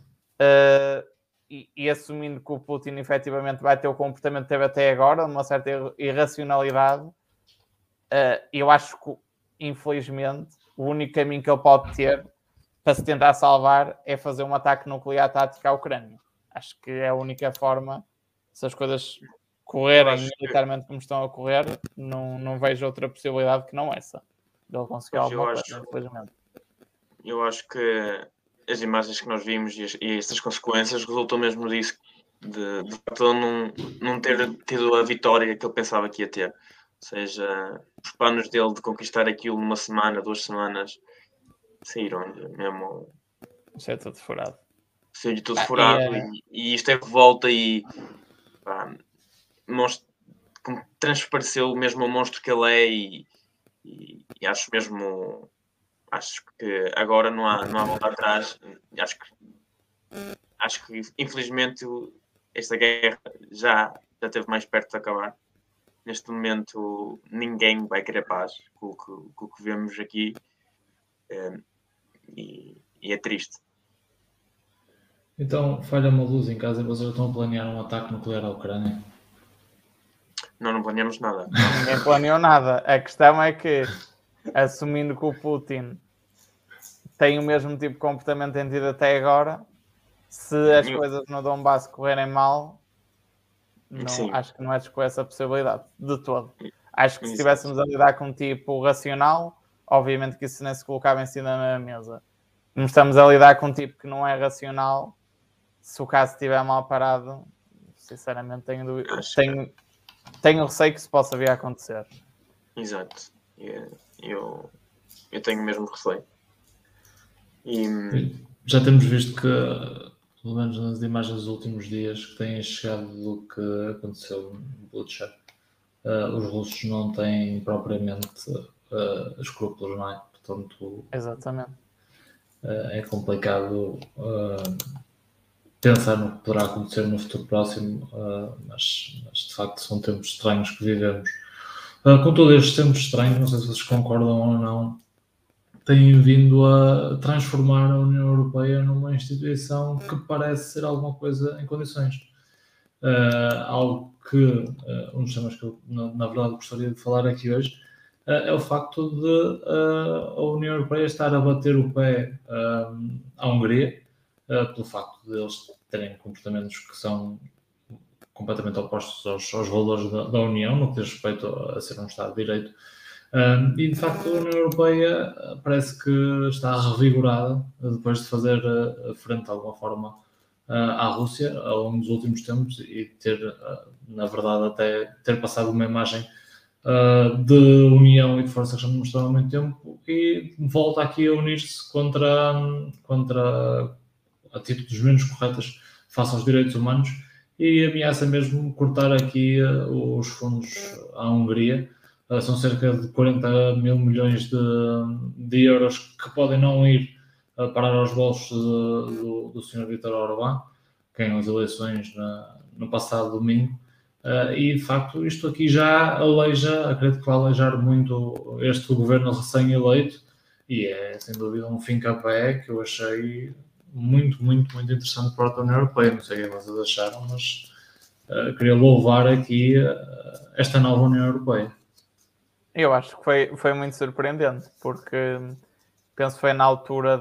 e assumindo que o Putin efetivamente vai ter o comportamento que teve até agora, uma certa irracionalidade, eu acho que, infelizmente, o único caminho que ele pode ter para se tentar salvar é fazer um ataque nuclear tático à Ucrânia. Acho que é a única forma, se as coisas correrem militarmente como estão a correr, não vejo outra possibilidade que não essa. Ele conseguir alguma coisa, infelizmente. Eu acho que as imagens que nós vimos e estas consequências resultam mesmo disso, de facto ele não ter tido a vitória que ele pensava que ia ter. Ou seja, os planos dele de conquistar aquilo numa semana, 2 semanas, saíram mesmo. Isso é tudo furado. Saiu tudo furado e isto é revolta e transpareceu mesmo o monstro que ele é e acho que agora não há volta atrás. Acho que infelizmente esta guerra já esteve mais perto de acabar. Neste momento ninguém vai querer paz com o que vemos aqui e é triste. Então falha uma luz em casa e vocês estão a planear um ataque nuclear à Ucrânia? Não planeamos nada. Ninguém planeou nada. A questão é que, assumindo que o Putin tem o mesmo tipo de comportamento tem tido até agora, se as coisas no Donbass correrem mal, acho que não é de excluir essa possibilidade, de todo. Acho que se estivéssemos a lidar com um tipo racional, obviamente que isso nem se colocava em cima da mesa. Como estamos a lidar com um tipo que não é racional, se o caso estiver mal parado, sinceramente tenho receio que isso possa vir a acontecer. Exato. Eu tenho mesmo receio. Já temos visto que, pelo menos nas imagens dos últimos dias, que têm chegado do que aconteceu no Bucha, os russos não têm propriamente escrúpulos, não é? Portanto, exatamente. É complicado pensar no que poderá acontecer no futuro próximo, mas de facto são tempos estranhos que vivemos. Contudo, estes tempos estranhos, não sei se vocês concordam ou não, têm vindo a transformar a União Europeia numa instituição que parece ser alguma coisa em condições. Algo que, um dos temas que eu, na verdade, gostaria de falar aqui hoje, é o facto de a União Europeia estar a bater o pé à Hungria, pelo facto de eles terem comportamentos que são completamente opostos aos valores da União, no que diz respeito a ser um Estado de Direito. E, de facto, a União Europeia parece que está revigorada depois de fazer frente, de alguma forma, à Rússia ao longo dos últimos tempos e ter, na verdade, até ter passado uma imagem de união e de força que já não mostrava há muito tempo e volta aqui a unir-se contra atitudes menos corretas face aos direitos humanos e ameaça mesmo cortar aqui os fundos à Hungria. São cerca de 40 mil milhões de euros que podem não ir parar aos bolsos do Sr. Vítor Orbán, que ganhou as eleições no passado domingo. E, de facto, isto aqui já acredito que vai aleijar muito este governo recém-eleito e é, sem dúvida, um fim-capé que eu achei muito, muito, muito interessante para a União Europeia. Não sei o que vocês acharam, mas queria louvar aqui esta nova União Europeia. Eu acho que foi muito surpreendente, porque penso que foi na altura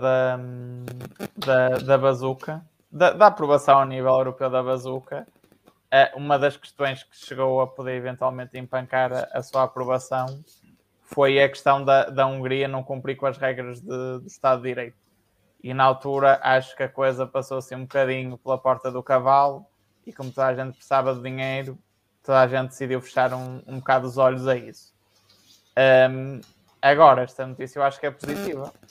da bazuca, da aprovação a nível europeu da bazuca. Uma das questões que chegou a poder eventualmente empancar a sua aprovação foi a questão da Hungria não cumprir com as regras do Estado de Direito. E na altura acho que a coisa passou assim um bocadinho pela porta do cavalo e como toda a gente precisava de dinheiro, toda a gente decidiu fechar um bocado os olhos a isso. Agora, esta notícia eu acho que é positiva.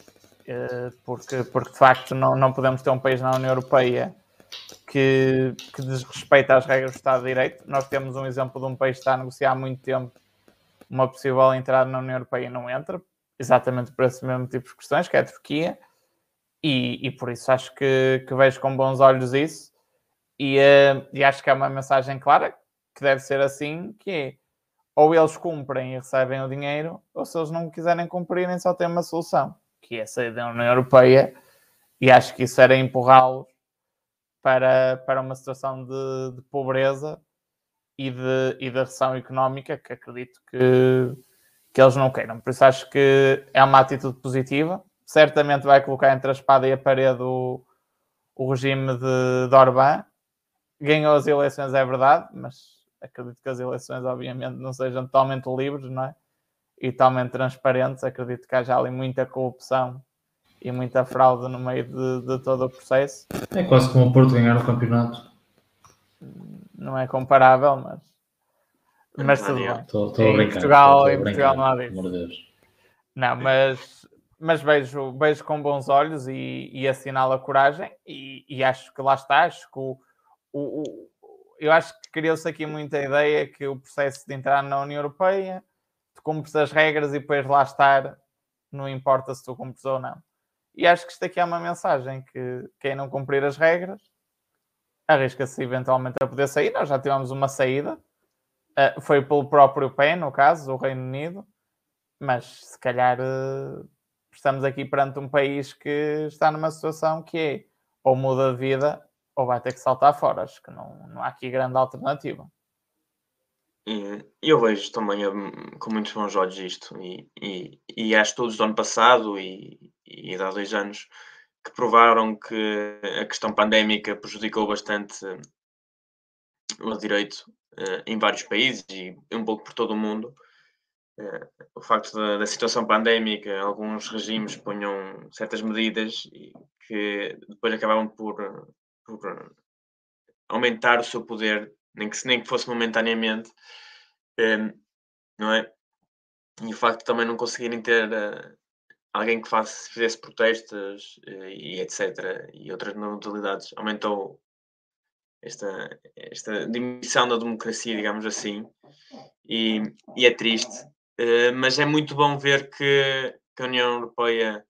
porque de facto não podemos ter um país na União Europeia que desrespeita as regras do Estado de Direito. Nós temos um exemplo de um país que está a negociar há muito tempo uma possível entrada na União Europeia e não entra, exatamente por esse mesmo tipo de questões, que é a Turquia, e por isso acho que vejo com bons olhos isso, e acho que é uma mensagem clara, que deve ser assim, que é, ou eles cumprem e recebem o dinheiro, ou se eles não quiserem cumprir, nem só tem uma solução, que é sair da União Europeia, e acho que isso era empurrá-los para uma situação de pobreza e de recessão económica, que acredito que eles não queiram. Por isso acho que é uma atitude positiva. Certamente vai colocar entre a espada e a parede o regime de Orbán. Ganhou as eleições, é verdade, mas acredito que as eleições, obviamente, não sejam totalmente livres, não é? E totalmente transparentes. Acredito que haja ali muita corrupção e muita fraude no meio de todo o processo. É quase como o Porto ganhar o campeonato. Não é comparável, mas tudo bem. Estou a brincar. Em Portugal não há disso. Amor de Deus. Não, mas vejo com bons olhos e assinalo a coragem e acho que lá está. Acho que eu acho que criou-se aqui muita ideia que o processo de entrar na União Europeia, tu cumpres as regras e depois lá estar, não importa se tu cumpres ou não. E acho que isto aqui é uma mensagem que quem não cumprir as regras arrisca-se eventualmente a poder sair. Nós já tivemos uma saída, foi pelo próprio pé, no caso, o Reino Unido, mas se calhar estamos aqui perante um país que está numa situação que é ou muda de vida ou vai ter que saltar fora. Acho que não há aqui grande alternativa. Eu vejo também com muitos bons olhos isto e acho que todos do ano passado e de há 2 anos que provaram que a questão pandémica prejudicou bastante o direito em vários países e um pouco por todo o mundo. O facto da situação pandémica, alguns regimes punham certas medidas e que depois acabavam por aumentar o seu poder, nem que fosse momentaneamente, não é? E o facto de também não conseguirem ter alguém que fizesse protestos e etc. e outras modalidades, aumentou esta diminuição da democracia, digamos assim, e é triste. Mas é muito bom ver que a União Europeia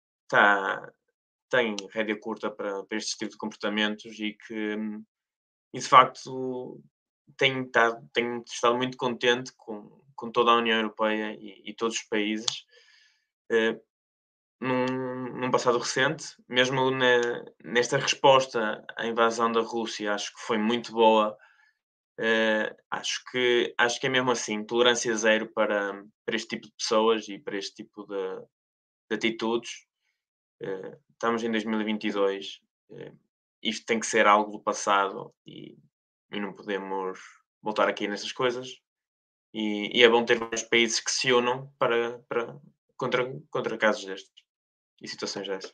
tem rédea curta para este tipo de comportamentos e de facto tenho estado muito contente com toda a União Europeia e todos os países num passado recente, mesmo nesta resposta à invasão da Rússia, acho que foi muito boa. Acho que é mesmo assim, tolerância zero para este tipo de pessoas e para este tipo de atitudes. Estamos em 2022, isto tem que ser algo do passado e não podemos voltar aqui nessas coisas. E é bom ter vários países que se unam contra casos destes e situações destas.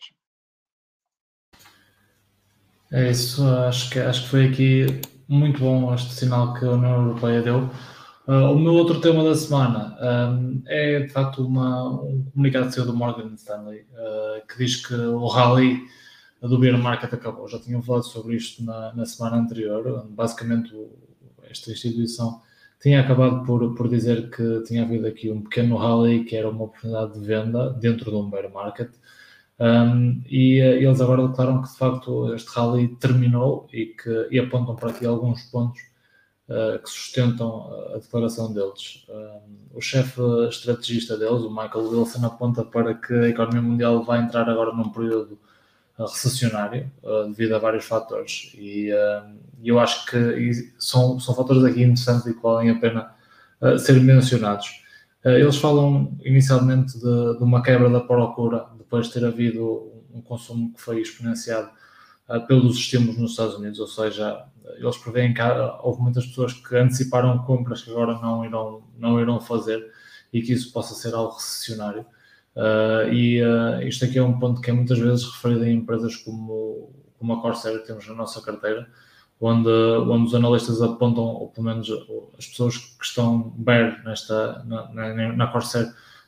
É isso, acho que foi aqui muito bom este sinal que a União Europeia deu. O meu outro tema da semana é de facto um comunicado que saiu do Morgan Stanley que diz que o rally do bear market acabou. Já tinham falado sobre isto na semana anterior. Basicamente, esta instituição tinha acabado por dizer que tinha havido aqui um pequeno rally que era uma oportunidade de venda dentro de um bear market. E eles agora declaram que de facto este rally terminou e apontam para aqui alguns pontos que sustentam a declaração deles. O chefe estrategista deles, o Michael Wilson, aponta para que a economia mundial vai entrar agora num período recessionário devido a vários fatores e eu acho que são fatores aqui interessantes e que valem a pena ser mencionados. Eles falam inicialmente de uma quebra da procura depois de ter havido um consumo que foi exponenciado pelos estímulos nos Estados Unidos, ou seja, eles preveem que houve muitas pessoas que anteciparam compras que agora não irão fazer e que isso possa ser algo recessionário. Isto aqui é um ponto que é muitas vezes referido em empresas como a Corsair que temos na nossa carteira, onde os analistas apontam, ou pelo menos as pessoas que estão bear na Corsair,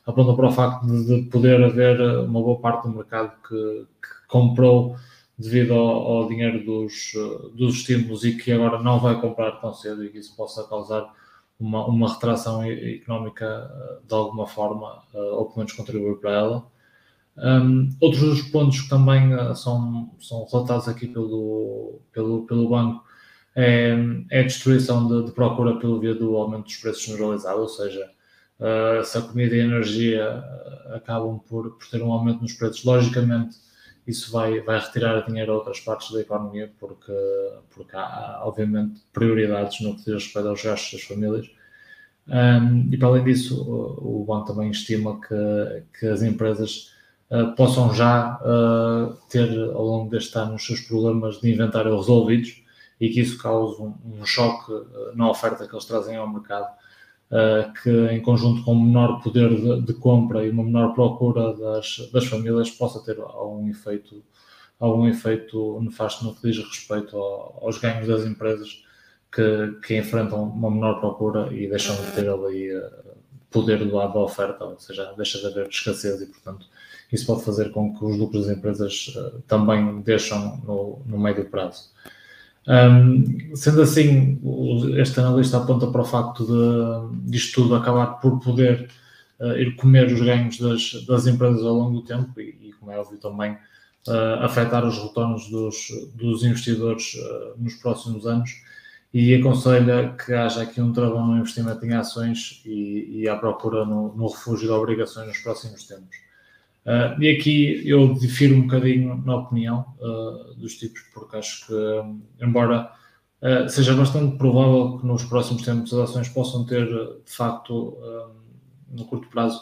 aponta para o facto de poder haver uma boa parte do mercado que comprou devido ao dinheiro dos estímulos e que agora não vai comprar tão cedo, e que isso possa causar uma retração económica de alguma forma, ou pelo menos contribuir para ela. Outros dos pontos que também são relatados aqui pelo banco é a destruição de procura pelo via do aumento dos preços generalizado, ou seja, se a comida e a energia acabam por ter um aumento nos preços, logicamente isso vai retirar dinheiro a outras partes da economia, porque há, obviamente, prioridades no que diz respeito aos gastos das famílias. E, para além disso, o banco também estima que as empresas possam já ter, ao longo deste ano, os seus problemas de inventário resolvidos, e que isso cause um choque na oferta que eles trazem ao mercado, que, em conjunto com um menor poder de compra e uma menor procura das famílias, possa ter algum efeito nefasto no que diz respeito aos ganhos das empresas que enfrentam uma menor procura e deixam de ter ali poder do lado da oferta, ou seja, deixa de haver escassez, e, portanto, isso pode fazer com que os lucros das empresas também deixam no médio prazo. Sendo assim, este analista aponta para o facto de isto tudo acabar por poder ir comer os ganhos das empresas ao longo do tempo e, como é óbvio, também afetar os retornos dos investidores nos próximos anos, e aconselha que haja aqui um travão no investimento em ações e à procura no refúgio de obrigações nos próximos tempos. E aqui eu difiro um bocadinho na opinião dos tipos, porque acho que, embora seja bastante provável que nos próximos tempos as ações possam ter, de facto, no curto prazo,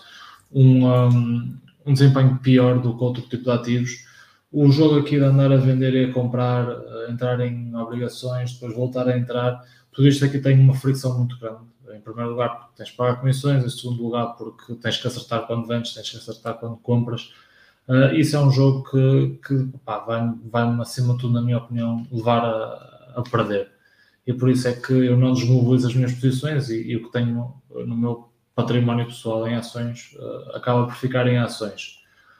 um desempenho pior do que outro tipo de ativos, o jogo aqui de andar a vender e a comprar, entrar em obrigações, depois voltar a entrar, tudo isto aqui tem uma fricção muito grande. Em primeiro lugar, porque tens que pagar comissões; em segundo lugar, porque tens que acertar quando vendes, tens que acertar quando compras. Isso é um jogo que vai-me, acima de tudo, na minha opinião, levar a perder. E por isso é que eu não desmobilizo as minhas posições, e o que tenho no meu património pessoal em ações acaba por ficar em ações.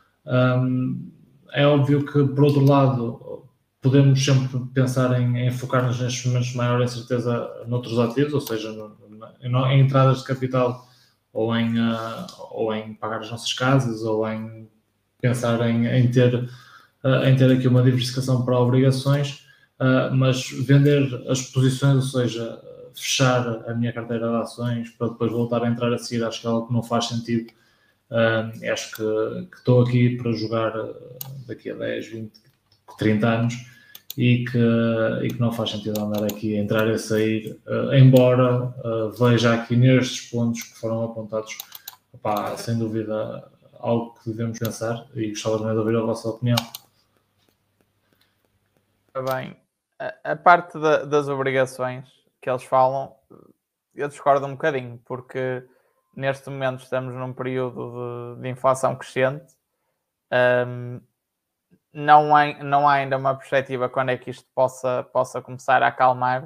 É óbvio que, por outro lado, podemos sempre pensar em focar-nos nestes momentos de maior incerteza noutros ativos, ou seja, em entradas de capital, ou em pagar as nossas casas, ou em pensar em ter aqui uma diversificação para obrigações, mas vender as posições, ou seja, fechar a minha carteira de ações para depois voltar a entrar a seguir, acho que é algo que não faz sentido. Acho que estou aqui para jogar daqui a 10, 20, 30 anos, e que não faz sentido andar aqui a entrar e a sair, embora veja aqui nestes pontos que foram apontados, sem dúvida, algo que devemos pensar, e gostava também de ouvir a vossa opinião. Bem, a parte das obrigações que eles falam, eu discordo um bocadinho, porque neste momento estamos num período de inflação crescente. Não há ainda uma perspectiva quando é que isto possa começar a acalmar.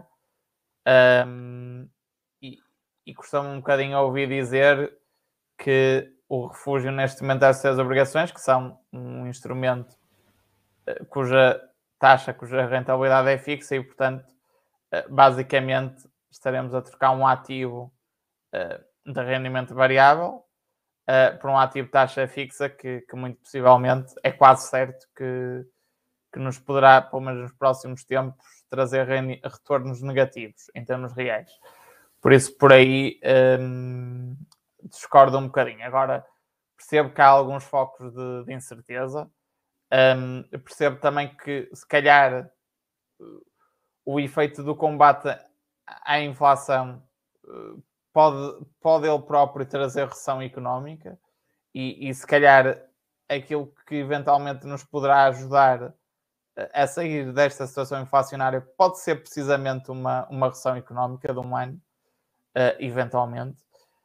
E costumo um bocadinho ouvir dizer que o refúgio neste momento deve ser as obrigações, que são um instrumento cuja rentabilidade é fixa, e, portanto, basicamente estaremos a trocar um ativo de rendimento variável por um ativo de taxa fixa que muito possivelmente é quase certo que nos poderá, pelo menos nos próximos tempos, trazer retornos negativos em termos reais. Por isso, por aí, discordo um bocadinho. Agora, percebo que há alguns focos de incerteza. Percebo também que, se calhar, o efeito do combate à inflação pode ele próprio trazer recessão económica, e se calhar aquilo que eventualmente nos poderá ajudar a sair desta situação inflacionária pode ser precisamente uma recessão económica de um ano, eventualmente.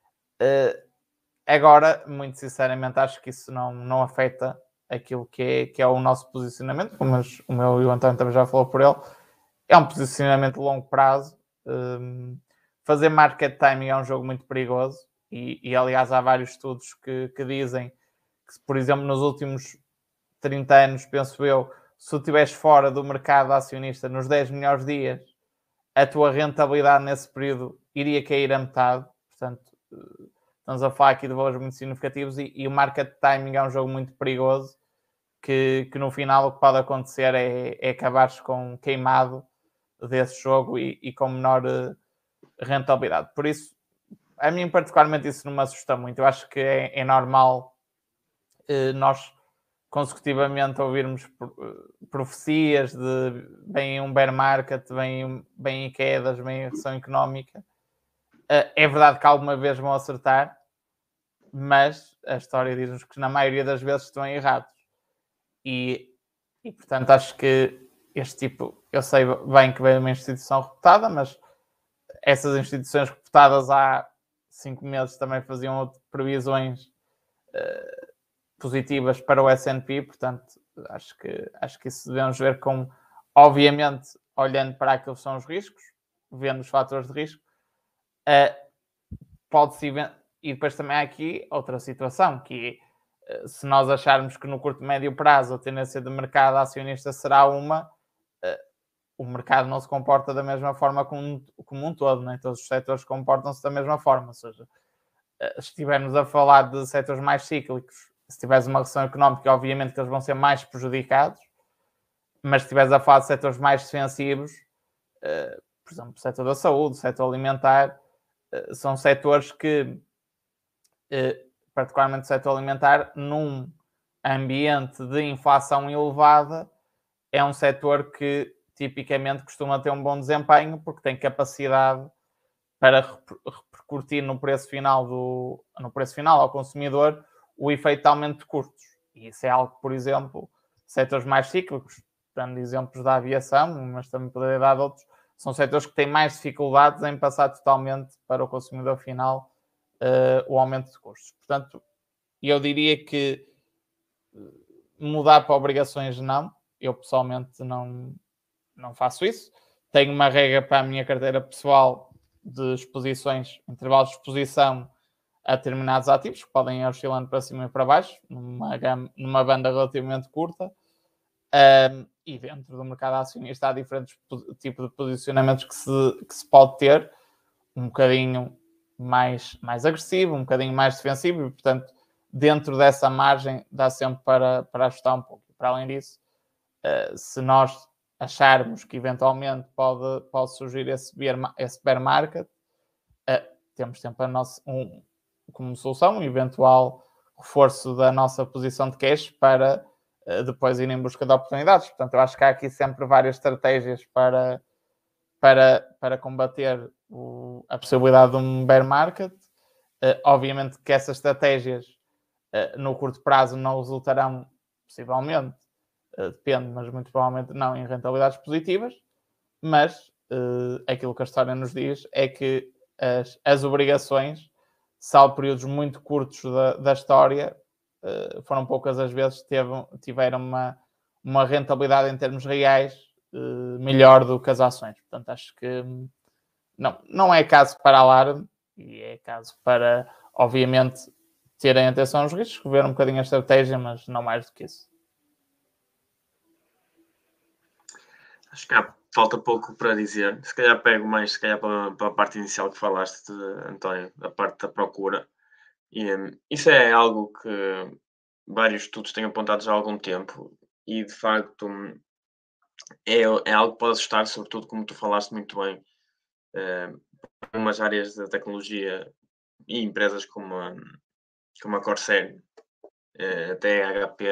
Agora, muito sinceramente, acho que isso não afeta aquilo que é o nosso posicionamento, como o meu e o António também já falou por ele. É um posicionamento de longo prazo. Fazer market timing é um jogo muito perigoso, E aliás, há vários estudos que dizem que, por exemplo, nos últimos 30 anos, penso eu, se tu estiveres fora do mercado acionista nos 10 melhores dias, a tua rentabilidade nesse período iria cair a metade. Portanto, estamos a falar aqui de valores muito significativos e o market timing é um jogo muito perigoso que no final o que pode acontecer é acabares com queimado desse jogo e com menor rentabilidade. Por isso, a mim particularmente isso não me assusta muito. Eu acho que é normal nós consecutivamente ouvirmos profecias de vem um bear market, vem quedas, vem recessão económica. É verdade que alguma vez vão acertar, mas a história diz-nos que na maioria das vezes estão errados. E portanto acho que este tipo, eu sei bem que veio uma instituição reputada, mas essas instituições reputadas há 5 meses também faziam previsões positivas para o S&P, portanto acho que isso devemos ver com, obviamente, olhando para aquilo que são os riscos, vendo os fatores de risco, pode-se e depois também há aqui outra situação, que se nós acharmos que no curto e médio prazo a tendência de mercado acionista será o mercado não se comporta da mesma forma como um todo, né? Todos os setores comportam-se da mesma forma, ou seja, se estivermos a falar de setores mais cíclicos, se tiveres uma recessão económica, obviamente que eles vão ser mais prejudicados, mas se estiveres a falar de setores mais defensivos, por exemplo, o setor da saúde, o setor alimentar, são setores que, particularmente o setor alimentar, num ambiente de inflação elevada, é um setor que tipicamente costuma ter um bom desempenho porque tem capacidade para repercutir no preço final ao consumidor o efeito de aumento de custos. E isso é algo que, por exemplo, setores mais cíclicos, dando exemplos da aviação, mas também poderia dar de outros, são setores que têm mais dificuldades em passar totalmente para o consumidor final o aumento de custos. Portanto, eu diria que mudar para obrigações não. Eu pessoalmente não faço isso. Tenho uma regra para a minha carteira pessoal de exposições, intervalos de exposição a determinados ativos, que podem ir oscilando para cima e para baixo, numa banda relativamente curta. E dentro do mercado acionista há diferentes tipos de posicionamentos que se pode ter, um bocadinho mais agressivo, um bocadinho mais defensivo, e portanto dentro dessa margem dá sempre para ajustar um pouco. Para além disso, se nós acharmos que eventualmente pode surgir esse bear market, temos sempre como solução um eventual reforço da nossa posição de cash para depois ir em busca de oportunidades. Portanto, eu acho que há aqui sempre várias estratégias para combater a possibilidade de um bear market. Obviamente que essas estratégias no curto prazo não resultarão, possivelmente, depende, mas muito provavelmente não, em rentabilidades positivas, mas aquilo que a história nos diz é que as obrigações, salvo períodos muito curtos da história, foram poucas as vezes que tiveram uma rentabilidade em termos reais melhor do que as ações. Portanto, acho que não é caso para alarme e é caso para, obviamente, terem atenção aos riscos, ver um bocadinho a estratégia, mas não mais do que isso. Acho que falta pouco para dizer. Se calhar pego mais para a parte inicial que falaste, António, a parte da procura. E isso é algo que vários estudos têm apontado já há algum tempo e, de facto, é algo que pode assustar, sobretudo, como tu falaste muito bem, umas áreas da tecnologia e empresas como a Corsair, até a HP.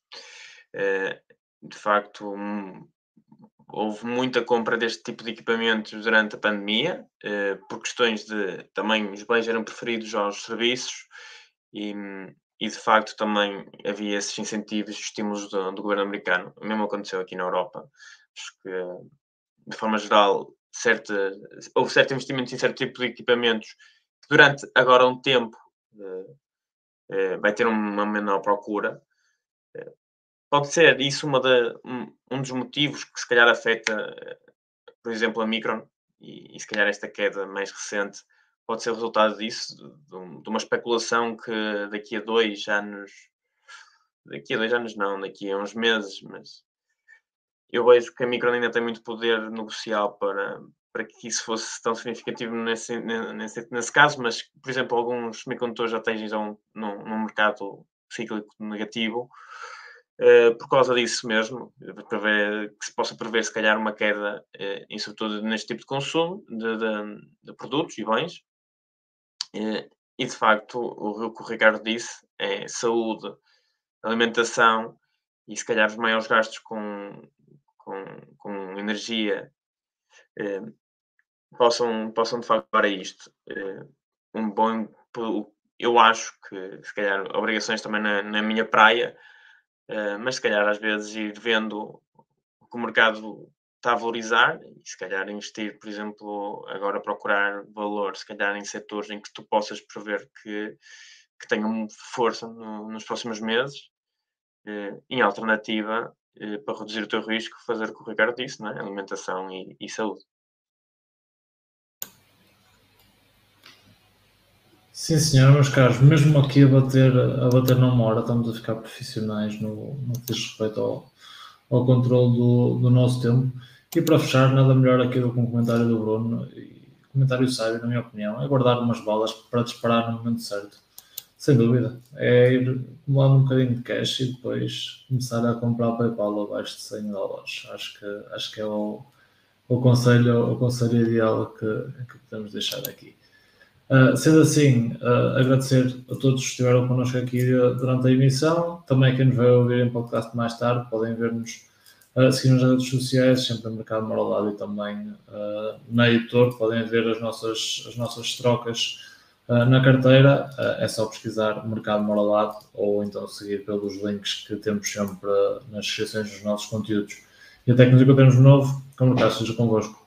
De facto, houve muita compra deste tipo de equipamentos durante a pandemia, por questões de também os bens eram preferidos aos serviços e de facto também havia esses incentivos e estímulos do governo americano. O mesmo aconteceu aqui na Europa. Acho que, de forma geral, houve certo investimento em certo tipo de equipamentos que durante agora um tempo vai ter uma menor procura. Pode ser isso um dos motivos que se calhar afeta, por exemplo, a Micron e se calhar esta queda mais recente pode ser o resultado disso, de uma especulação que daqui a 2 anos, não, daqui a uns meses, mas eu vejo que a Micron ainda tem muito poder negocial para que isso fosse tão significativo nesse caso, mas, por exemplo, alguns semicondutores já estejam num mercado cíclico negativo, por causa disso mesmo, que se possa prever, se calhar, uma queda, em sobretudo neste tipo de consumo de produtos e bens. E, de facto, o que o Ricardo disse é saúde, alimentação e, se calhar, os maiores gastos com energia possam de facto levar a isto. Eu acho que, se calhar, obrigações também na minha praia, mas se calhar às vezes ir vendo o que o mercado está a valorizar e se calhar investir, por exemplo, agora procurar valor, se calhar em setores em que tu possas prever que tenham força nos próximos meses, em alternativa, para reduzir o teu risco, fazer o que o Ricardo disse, não é? Alimentação e saúde. Sim, senhor, meus caros, mesmo aqui a bater numa hora, estamos a ficar profissionais no que diz respeito ao controle do nosso tempo. E para fechar, nada melhor aqui do que um comentário do Bruno, e comentário sábio, na minha opinião, é guardar umas balas para disparar no momento certo. Sem dúvida. É ir acumulando um bocadinho de cash e depois começar a comprar PayPal abaixo de $100. Acho que é o conselho ideal que podemos deixar aqui. Sendo assim, agradecer a todos que estiveram connosco aqui durante a emissão. Também quem nos vai ouvir em podcast mais tarde, podem ver-nos, seguir nas redes sociais, sempre no Mercado Moralado e também na editor, podem ver as nossas trocas na carteira. É só pesquisar Mercado Moralado ou então seguir pelos links que temos sempre nas descrições dos nossos conteúdos. E até que nos encontremos de novo, que o mercado seja convosco.